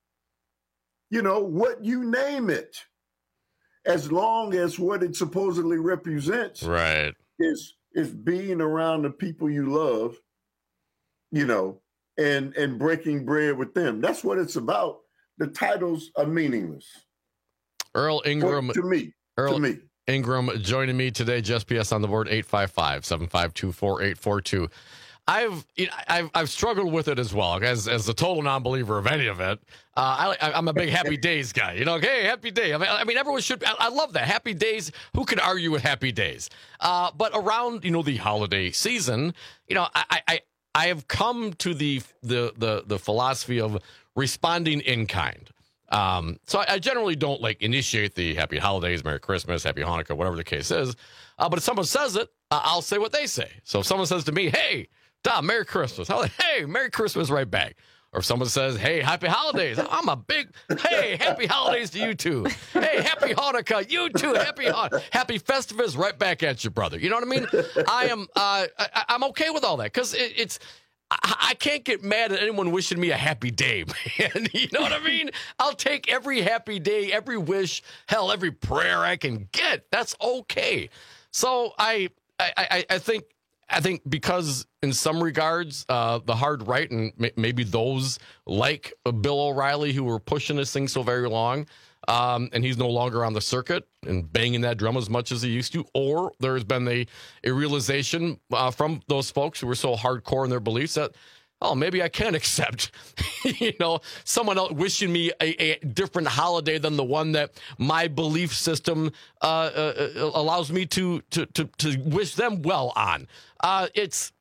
You know, what you name it, as long as what it supposedly represents right. is, is being around the people you love, you know, and and breaking bread with them. That's what it's about. The titles are meaningless. Earl Ingram. Well, to me. Earl to me. Ingram joining me today. Just P S on the board, eight five five, seven five two, four eight four two. I've, you know, I've I've struggled with it as well as as a total non-believer of any of it. Uh, I, I'm a big Happy Days guy. You know, hey, Happy Day. I mean, I mean, everyone should. I, I love that Happy Days. Who can argue with Happy Days? Uh, but around you know the holiday season, you know, I I, I have come to the the the the philosophy of responding in kind. Um, so I, I generally don't like initiate the Happy Holidays, Merry Christmas, Happy Hanukkah, whatever the case is. Uh, but if someone says it, uh, I'll say what they say. So if someone says to me, "Hey, Dom, Merry Christmas," I'll like, "Hey, Merry Christmas," right back. Or if someone says, "Hey, Happy Holidays," I'm a big, "Hey, Happy Holidays to you too." "Hey, Happy Hanukkah, you too. Happy Happy Festivus," right back at you, brother. You know what I mean? I am, uh, I, I'm okay with all that because it, it's. I can't get mad at anyone wishing me a happy day, man. You know what I mean? I'll take every happy day, every wish, hell, every prayer I can get. That's okay. So I, I, I, I think, I think because in some regards, uh, the hard right and m- maybe those like Bill O'Reilly who were pushing this thing so very long, um, and he's no longer on the circuit and banging that drum as much as he used to, or there's been a, a realization uh, from those folks who were so hardcore in their beliefs that, oh, maybe I can accept, you know, someone else wishing me a, a different holiday than the one that my belief system uh, uh, allows me to, to to to wish them well on. Uh, it's.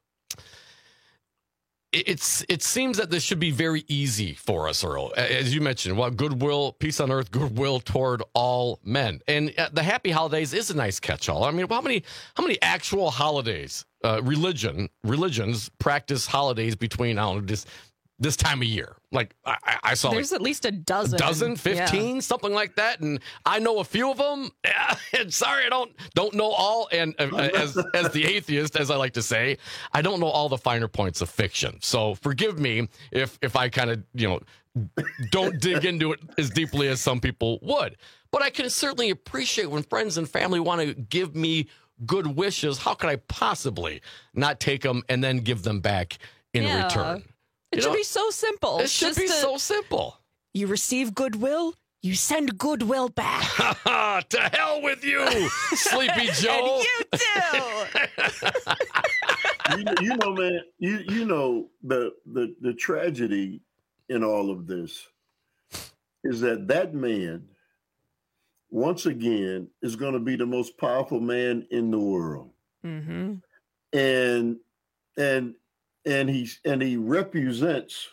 It's it seems that this should be very easy for us, Earl. As you mentioned, well, goodwill, peace on earth, goodwill toward all men, and the Happy Holidays is a nice catch-all. I mean, how many how many actual holidays, uh, religion religions practice holidays between I don't know this this time of year? Like I, I saw, there's like, at least a dozen, a dozen, fifteen, yeah. something like that, and I know a few of them. And sorry, I don't don't know all. And uh, as as the atheist, as I like to say, I don't know all the finer points of fiction. So forgive me if if I kind of you know don't dig into it as deeply as some people would. But I can certainly appreciate when friends and family want to give me good wishes. How could I possibly not take them and then give them back in yeah. return? It You should know, be so simple. It should Just be to, so simple. You receive goodwill, you send goodwill back. To hell with you, Sleepy Joe. And you too. you, know, you know, man, you you know the, the the tragedy in all of this is that that man, once again, is going to be the most powerful man in the world, mm-hmm. and and. And he and he represents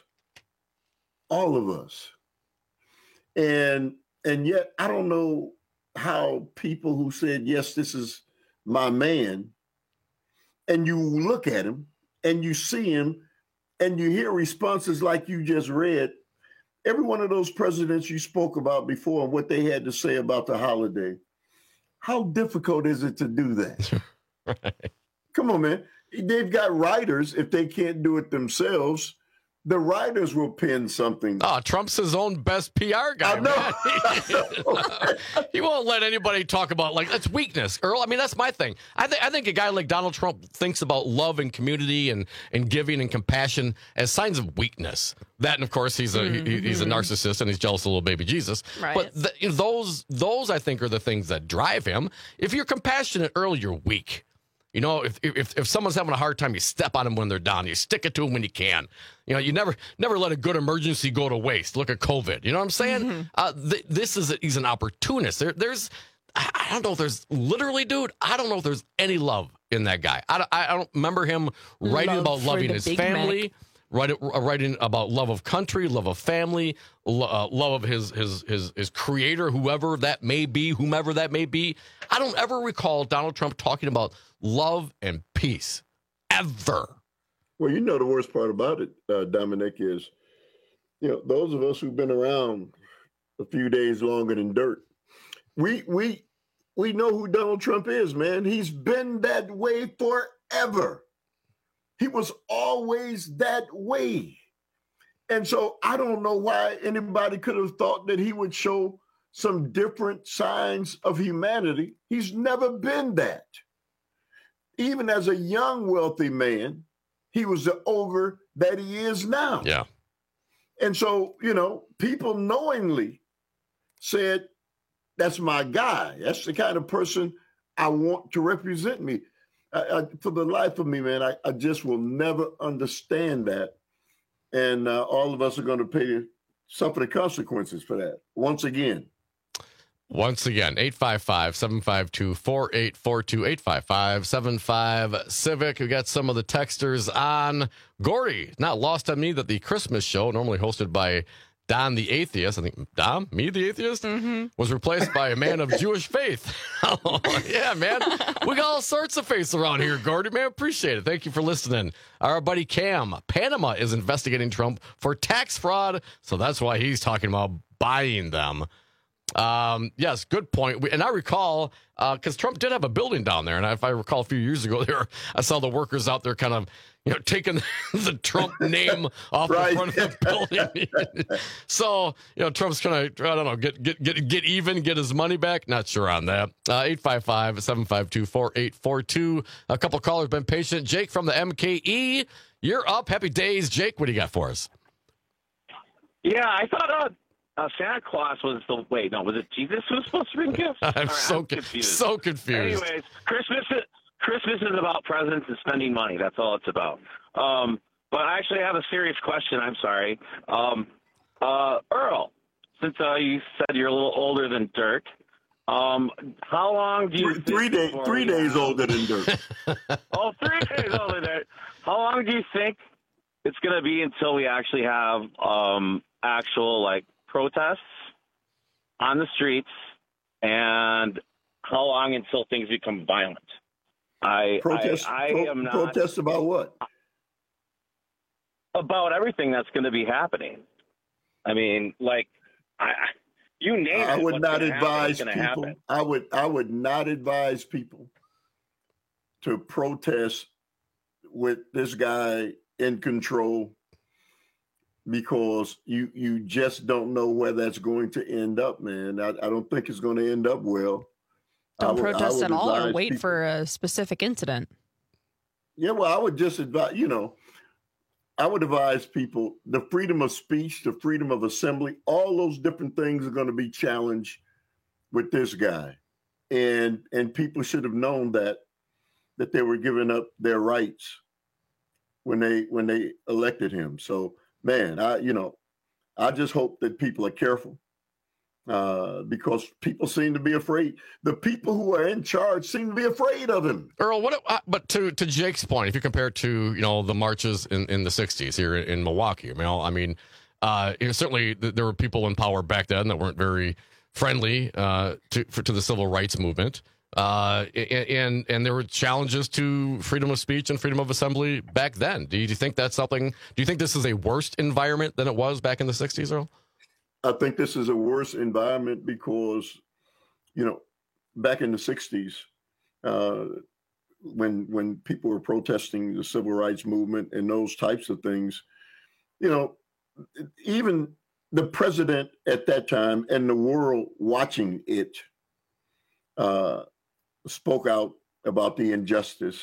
all of us. And and yet I don't know how people who said, yes, this is my man, and you look at him and you see him and you hear responses like you just read. Every one of those presidents you spoke about before and what they had to say about the holiday. How difficult is it to do that? Right. Come on, man. They've got writers. If they can't do it themselves, the writers will pen something. Oh, Trump's his own best P R guy. I know. Man. He won't let anybody talk about, like, that's weakness, Earl. I mean, that's my thing. I think I think a guy like Donald Trump thinks about love and community and, and giving and compassion as signs of weakness. That, and of course, he's a mm-hmm. he, he's a narcissist and he's jealous of little baby Jesus. Right. But the, you know, those those I think are the things that drive him. If you're compassionate, Earl, you're weak. You know, if, if if someone's having a hard time, you step on them when they're down. You stick it to them when you can. You know, you never never let a good emergency go to waste. Look at COVID. You know what I'm saying? Mm-hmm. Uh, th- this is a, he's an opportunist. There, there's I don't know if there's literally, dude. I don't know if there's any love in that guy. I don't, I don't remember him writing love about loving his family. Mac. Writing, writing about love of country, love of family, lo- uh, love of his, his his his creator, whoever that may be, whomever that may be. I don't ever recall Donald Trump talking about love and peace, ever. Well, you know the worst part about it, uh, Dominic, is, you know, those of us who've been around a few days longer than dirt, we we we know who Donald Trump is, man. He's been that way forever. He was always that way. And so I don't know why anybody could have thought that he would show some different signs of humanity. He's never been that. Even as a young, wealthy man, he was the ogre that he is now. Yeah. And so, you know, people knowingly said, that's my guy. That's the kind of person I want to represent me. I, I, for the life of me, man, I, I just will never understand that. And uh, all of us are going to pay suffer the consequences for that once again. Once again, eight five five, seven five two, four eight four two, eight five five, seven five Civic. We got some of the texters on. Gordy, not lost on me that the Christmas show, normally hosted by Don the Atheist, I think Dom, me the Atheist, mm-hmm. was replaced by a man of Jewish faith. Oh, yeah, man. We got all sorts of faiths around here, Gordy. Man, appreciate it. Thank you for listening. Our buddy Cam, Panama is investigating Trump for tax fraud, so that's why he's talking about buying them. Um, yes, good point. We, and I recall, because uh, Trump did have a building down there, and if I recall a few years ago, there I saw the workers out there kind of, you know, taking the Trump name off right. the front of the building. So, you know, Trump's trying to, I don't know, get get get get even, get his money back. Not sure on that. Uh, eight five five, seven five two, four eight four two. A couple callers been patient. Jake from the M K E, you're up. Happy days, Jake. What do you got for us? Yeah, I thought. Uh, Uh, Santa Claus was the wait. No, was it Jesus who was supposed to bring gifts? I'm right, so I'm confused. So confused. Anyways, Christmas is, Christmas is about presents and spending money. That's all it's about. Um, but I actually have a serious question. I'm sorry, um, uh, Earl. Since uh, you said you're a little older than Dirk, um, how long do you? Three, three days. Three days have... older than Dirk. Oh, three days older than Dirk. How long do you think it's going to be until we actually have um, actual like protests on the streets, and how long until things become violent? I protest. I, I pro- am not protest about what? About everything that's going to be happening. I mean, like, I, you name it. I would not advise happen, people. Happen. I would. I would not advise people to protest with this guy in control, because you you just don't know where that's going to end up, man. I, I don't think it's going to end up well. Don't would, protest at all or wait people, for a specific incident. Yeah, well, I would just advise, you know, I would advise people the freedom of speech, the freedom of assembly, all those different things are going to be challenged with this guy. And and people should have known that that they were giving up their rights when they when they elected him. So man, I, you know, I just hope that people are careful uh, because people seem to be afraid. The people who are in charge seem to be afraid of him. Earl, what? Uh, but to to Jake's point, if you compare it to, you know, the marches in, in the sixties here in, in Milwaukee, I mean, I mean, uh, you know, certainly th- there were people in power back then that weren't very friendly uh, to for, to the civil rights movement. Uh, and and there were challenges to freedom of speech and freedom of assembly back then. Do you, do you think that's something? Do you think this is a worse environment than it was back in the sixties, Earl? I think this is a worse environment because, you know, back in the sixties, uh, when when people were protesting the civil rights movement and those types of things, you know, even the president at that time and the world watching it uh, spoke out about the injustice,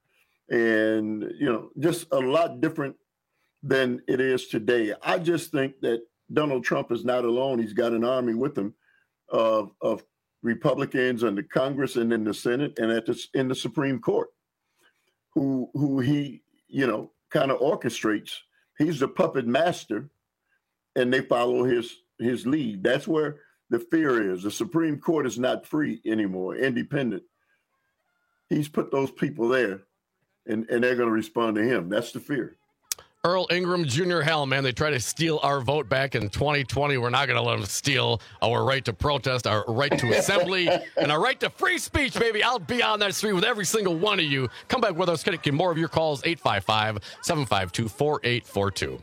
and, you know, just a lot different than it is today. I just think that Donald Trump is not alone. He's got an army with him of, of Republicans in the Congress and in the Senate and at the, in the Supreme Court, who who he, you know, kind of orchestrates. He's the puppet master, and they follow his his lead. That's where the fear is. The Supreme Court is not free anymore, independent. He's put those people there, and, and they're going to respond to him. That's the fear. Earl Ingram, Junior Hell, man, they tried to steal our vote back in twenty twenty. We're not going to let them steal our right to protest, our right to assembly, and our right to free speech, baby. I'll be on that street with every single one of you. Come back with us. Get more of your calls, eight five five, seven five two, four eight four two.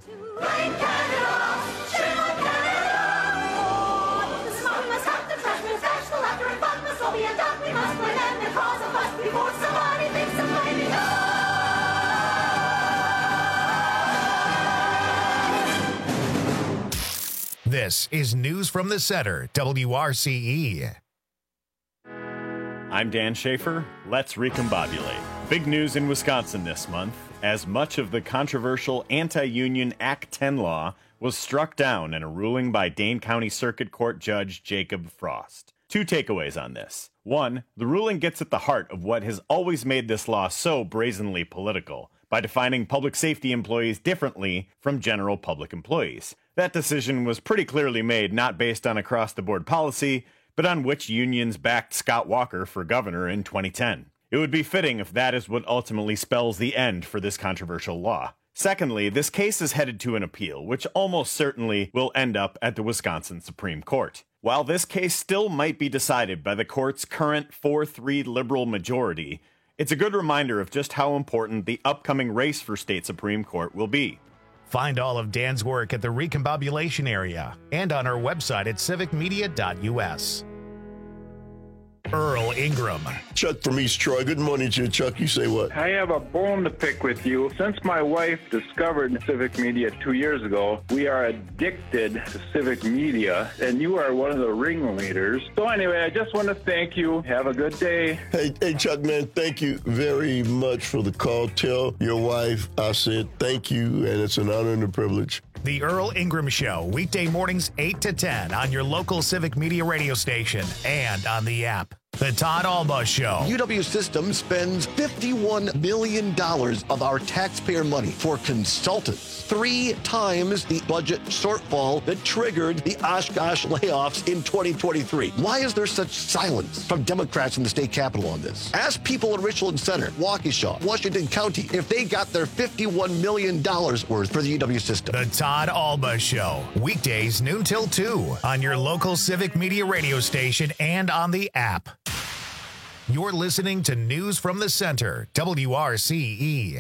This is News from the Center, W R C E. I'm Dan Schaefer. Let's recombobulate. Big news in Wisconsin this month. as much of the controversial anti-union Act ten law was struck down in a ruling by Dane County Circuit Court Judge Jacob Frost. Two takeaways on this. One, the ruling gets at the heart of what has always made this law so brazenly political, by defining public safety employees differently from general public employees. That decision was pretty clearly made not based on across-the-board policy, but on which unions backed Scott Walker for governor in twenty ten. It would be fitting if that is what ultimately spells the end for this controversial law. Secondly, this case is headed to an appeal, which almost certainly will end up at the Wisconsin Supreme Court. While this case still might be decided by the court's current four three liberal majority, it's a good reminder of just how important the upcoming race for state Supreme Court will be. Find all of Dan's work at the Recombobulation area and on our website at civic media dot u s. Earl Ingram. Chuck from East Troy. Good morning to you, Chuck. You say what? I have a bone to pick with you. Since my wife discovered Civic Media two years ago, we are addicted to Civic Media, and you are one of the ringleaders. So anyway, I just want to thank you. Have a good day. Hey, hey, Chuck, man, thank you very much for the call. Tell your wife I said thank you, and it's an honor and a privilege. The Earl Ingram Show, weekday mornings eight to ten on your local Civic Media radio station and on the app. The Todd Alba Show. U W Systems spends fifty-one million dollars of our taxpayer money for consultants, three times the budget shortfall that triggered the Oshkosh layoffs in twenty twenty-three. Why is there such silence from Democrats in the state capitol on this? Ask people in Richland Center, Waukesha, Washington County if they got their fifty-one million dollars worth for the U W system. The Todd Alba Show, weekdays noon till two on your local Civic Media radio station and on the app. You're listening to News from the Center, W R C E.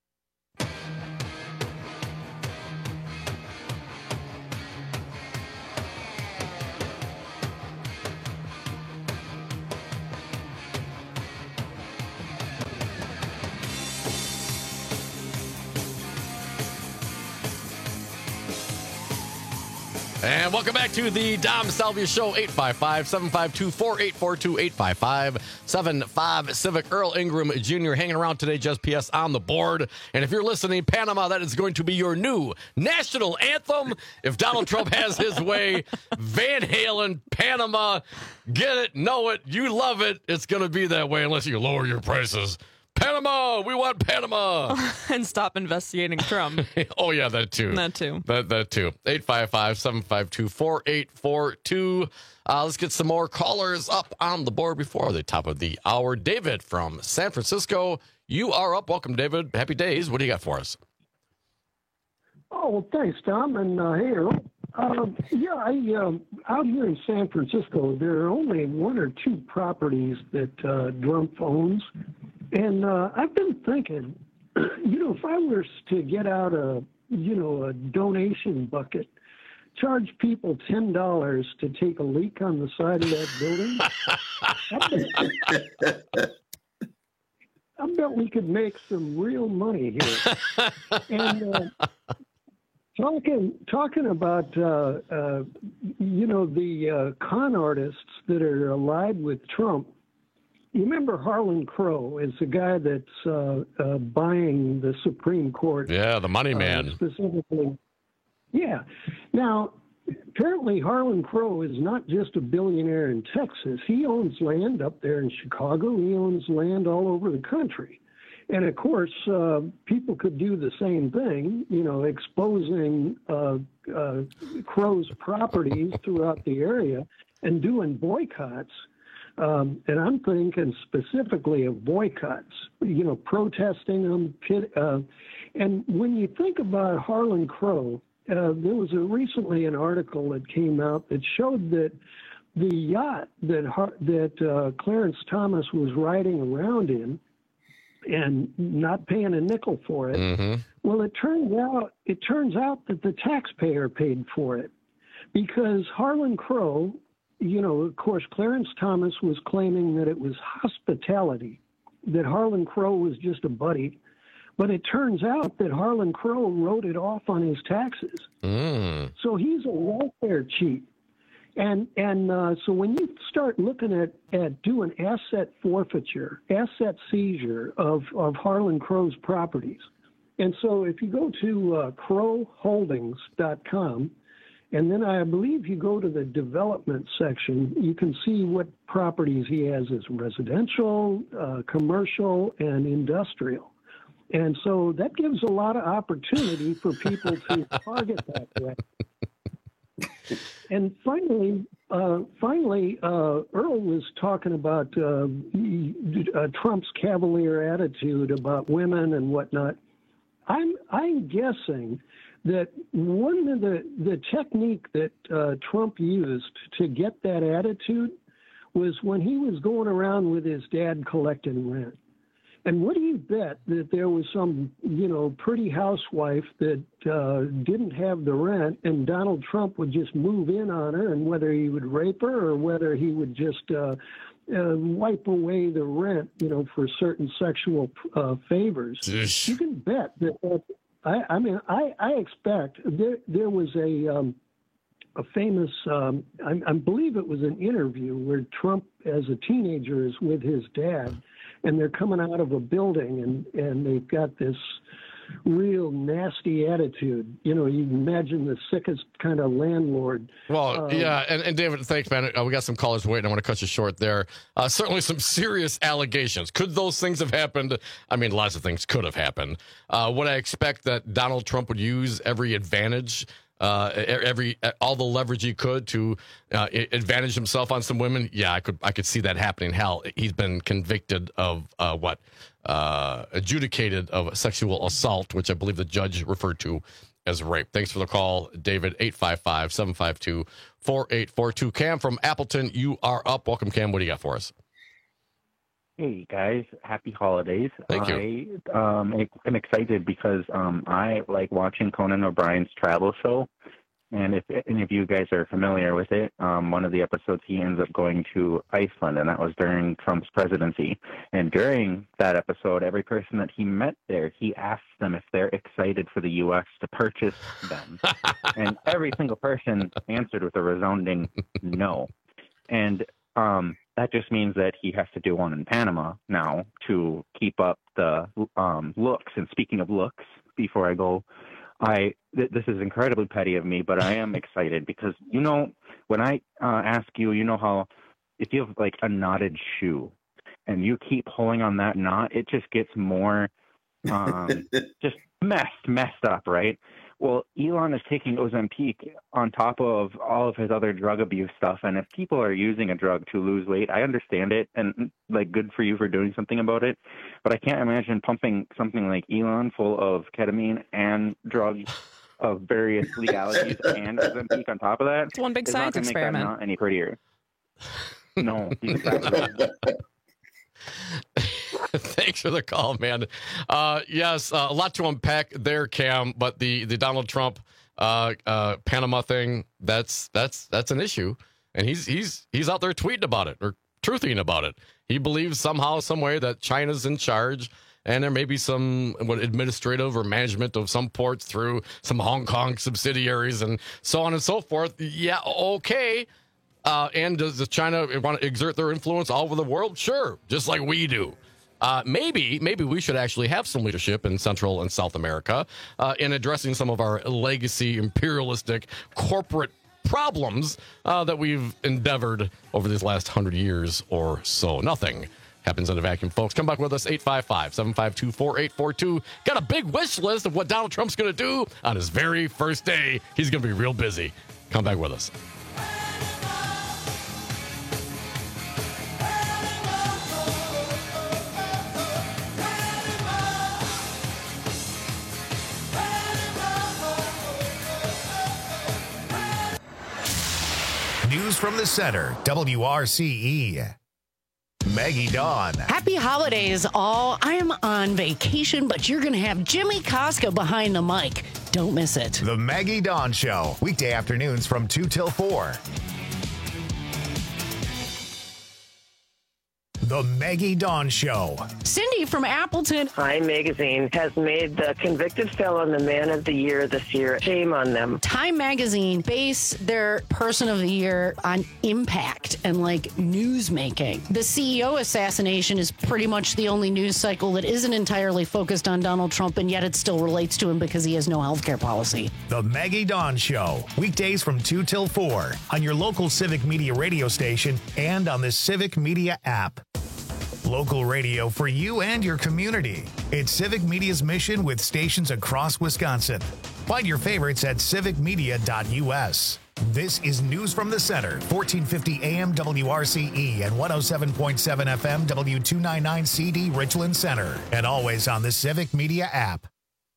And welcome back to the Dom Salvia Show, eight five five, seven five two, four eight four two, eight five five, seven five Civic. Earl Ingram Junior hanging around today, just P S on the board. And if you're listening, Panama, that is going to be your new national anthem. If Donald Trump has his way, Van Halen, Panama, get it, know it, you love it. It's going to be that way unless you lower your prices. Panama, we want Panama. And stop investigating Trump. Oh, yeah, that too. That too. That, that too. eight five five, seven five two, four eight four two. Uh, let's get some more callers up on the board before the top of the hour. David from San Francisco, you are up. Welcome, David. Happy days. What do you got for us? Oh, well, thanks, Tom. And uh, hey, Earl. Uh, yeah, I, um, out here in San Francisco, there are only one or two properties that uh, Drumpf owns. And uh, I've been thinking, you know, if I were to get out a, you know, a donation bucket, charge people ten dollars to take a leak on the side of that building, I bet, I bet we could make some real money here. And uh, talking talking about, uh, uh, you know, the uh, con artists that are allied with Trump. You remember Harlan Crow is the guy that's uh, uh, buying the Supreme Court. Yeah, the money man. Uh, specifically. Yeah. Now, apparently Harlan Crow is not just a billionaire in Texas. He owns land up there in Chicago. He owns land all over the country. And, of course, uh, people could do the same thing, you know, exposing uh, uh, Crow's properties throughout the area and doing boycotts. Um, and I'm thinking specifically of boycotts, you know, protesting them. Uh, and when you think about Harlan Crow, uh, there was a, recently an article that came out that showed that the yacht that Har- that uh, Clarence Thomas was riding around in and not paying a nickel for it. Mm-hmm. Well, it turns out it turns out that the taxpayer paid for it because Harlan Crow. You know, of course, Clarence Thomas was claiming that it was hospitality, that Harlan Crow was just a buddy. But it turns out that Harlan Crow wrote it off on his taxes. Mm. So he's a welfare cheat. And and uh, so when you start looking at, at doing asset forfeiture, asset seizure of, of Harlan Crow's properties, And so if you go to uh, crow holdings dot com, and then I believe you go to the development section, you can see what properties he has as residential, uh, commercial, and industrial. And so that gives a lot of opportunity for people to target that way. And finally, uh, finally, uh, Earl was talking about uh, uh, Trump's cavalier attitude about women and whatnot. I'm I'm guessing that one of the the technique that uh, Trump used to get that attitude was when he was going around with his dad collecting rent. And what do you bet that there was some, you know, pretty housewife that uh, didn't have the rent, and Donald Trump would just move in on her, and whether he would rape her or whether he would just uh, uh, wipe away the rent, you know, for certain sexual uh, favors. Ish. You can bet that. Uh, I, I mean, I, I expect there there was a um, a famous, um, I, I believe it was an interview where Trump, as a teenager, is with his dad. And they're coming out of a building, and, and they've got this real nasty attitude. You know, you imagine the sickest kind of landlord. Well, um, yeah, and, and David, thanks, man. Uh, we got some callers waiting. I want to cut you short there. Uh, certainly some serious allegations. Could those things have happened? I mean, lots of things could have happened. Uh, would I expect that Donald Trump would use every advantage Uh, every all the leverage he could to uh, advantage himself on some women? Yeah, I could I could see that happening. Hell, he's been convicted of uh, what uh, adjudicated of sexual assault, which I believe the judge referred to as rape. Thanks for the call, David. eight five five, seven five two, four eight four two. Cam from Appleton, you are up. Welcome, Cam. What do you got for us? Hey guys, happy holidays. Thank you. I um, am excited because um, I like watching Conan O'Brien's travel show. And if any of you guys are familiar with it, um, one of the episodes he ends up going to Iceland, and that was during Trump's presidency. And during that episode, every person that he met there, he asked them if they're excited for the U S to purchase them. And every single person answered with a resounding no. And um, that just means that he has to do one in Panama now to keep up the um, looks. And speaking of looks, before I go, I th- this is incredibly petty of me, but I am excited because, you know, when I uh, ask you, you know how if you have like a knotted shoe and you keep pulling on that knot, it just gets more um, just messed, messed up, right? Well, Elon is taking Ozempic on top of all of his other drug abuse stuff. And if people are using a drug to lose weight, I understand it. And, like, good for you for doing something about it. But I can't imagine pumping something like Elon full of ketamine and drugs of various legalities and Ozempic on top of that. It's one big It's science not gonna make that experiment. knot any prettier. No, exactly. Thanks for the call, man. Uh, yes, uh, a lot to unpack there, Cam. But the, the Donald Trump uh, uh, Panama thing, that's that's that's an issue, and he's he's he's out there tweeting about it or truthing about it. He believes somehow, some way that China's in charge, and there may be some what administrative or management of some ports through some Hong Kong subsidiaries and so on and so forth. Yeah, okay. Uh, and does, does China want to exert their influence all over the world? Sure, just like we do. Uh, maybe maybe we should actually have some leadership in Central and South America uh, in addressing some of our legacy imperialistic corporate problems uh, that we've endeavored over these last hundred years or so. Nothing happens in a vacuum, folks. Come back with us, eight five five, seven five two, four eight four two. Got a big wish list of what Donald Trump's going to do on his very first day. He's going to be real busy. Come back with us. News from the center, W R C E. Maggie Dawn. Happy holidays, all. I am on vacation, but you're going to have Jimmy Koska behind the mic. Don't miss it. The Maggie Dawn Show, weekday afternoons from two till four. The Maggie Dawn Show. Cindy from Appleton. Time Magazine has made the convicted felon the man of the year this year. Shame on them. Time Magazine base their person of the year on impact and like news making. The C E O assassination is pretty much the only news cycle that isn't entirely focused on Donald Trump, and yet it still relates to him because he has no health care policy. The Maggie Dawn Show. Weekdays from two till four on your local Civic Media radio station and on the Civic Media app. Local radio for you and your community. It's Civic Media's mission with stations across Wisconsin. Find your favorites at civic media dot u s. This is News from the Center, fourteen fifty A M W R C E and one oh seven point seven F M W two ninety-nine C D Richland Center. And always on the Civic Media app.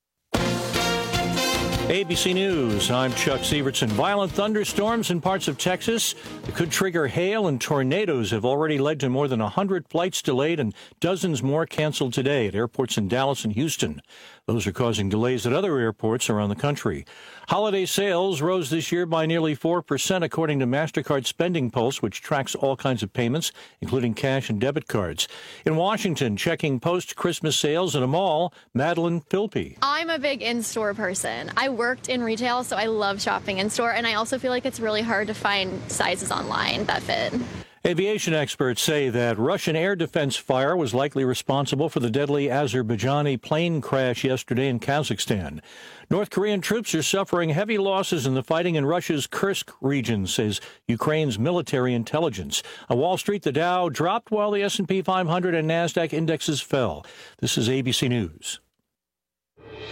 A B C News, I'm Chuck Sievertson. Violent thunderstorms in parts of Texas that could trigger hail and tornadoes have already led to more than one hundred flights delayed and dozens more canceled today at airports in Dallas and Houston. Those are causing delays at other airports around the country. Holiday sales rose this year by nearly four percent, according to MasterCard Spending Pulse, which tracks all kinds of payments, including cash and debit cards. In Washington, checking post-Christmas sales at a mall, Madeline Philpy. I'm a big in-store person. I worked in retail, so I love shopping in-store, and I also feel like it's really hard to find sizes online that fit. Aviation experts say that Russian air defense fire was likely responsible for the deadly Azerbaijani plane crash yesterday in Kazakhstan. North Korean troops are suffering heavy losses in the fighting in Russia's Kursk region, says Ukraine's military intelligence. On Wall Street, the Dow dropped while the S and P five hundred and NASDAQ indexes fell. This is A B C News.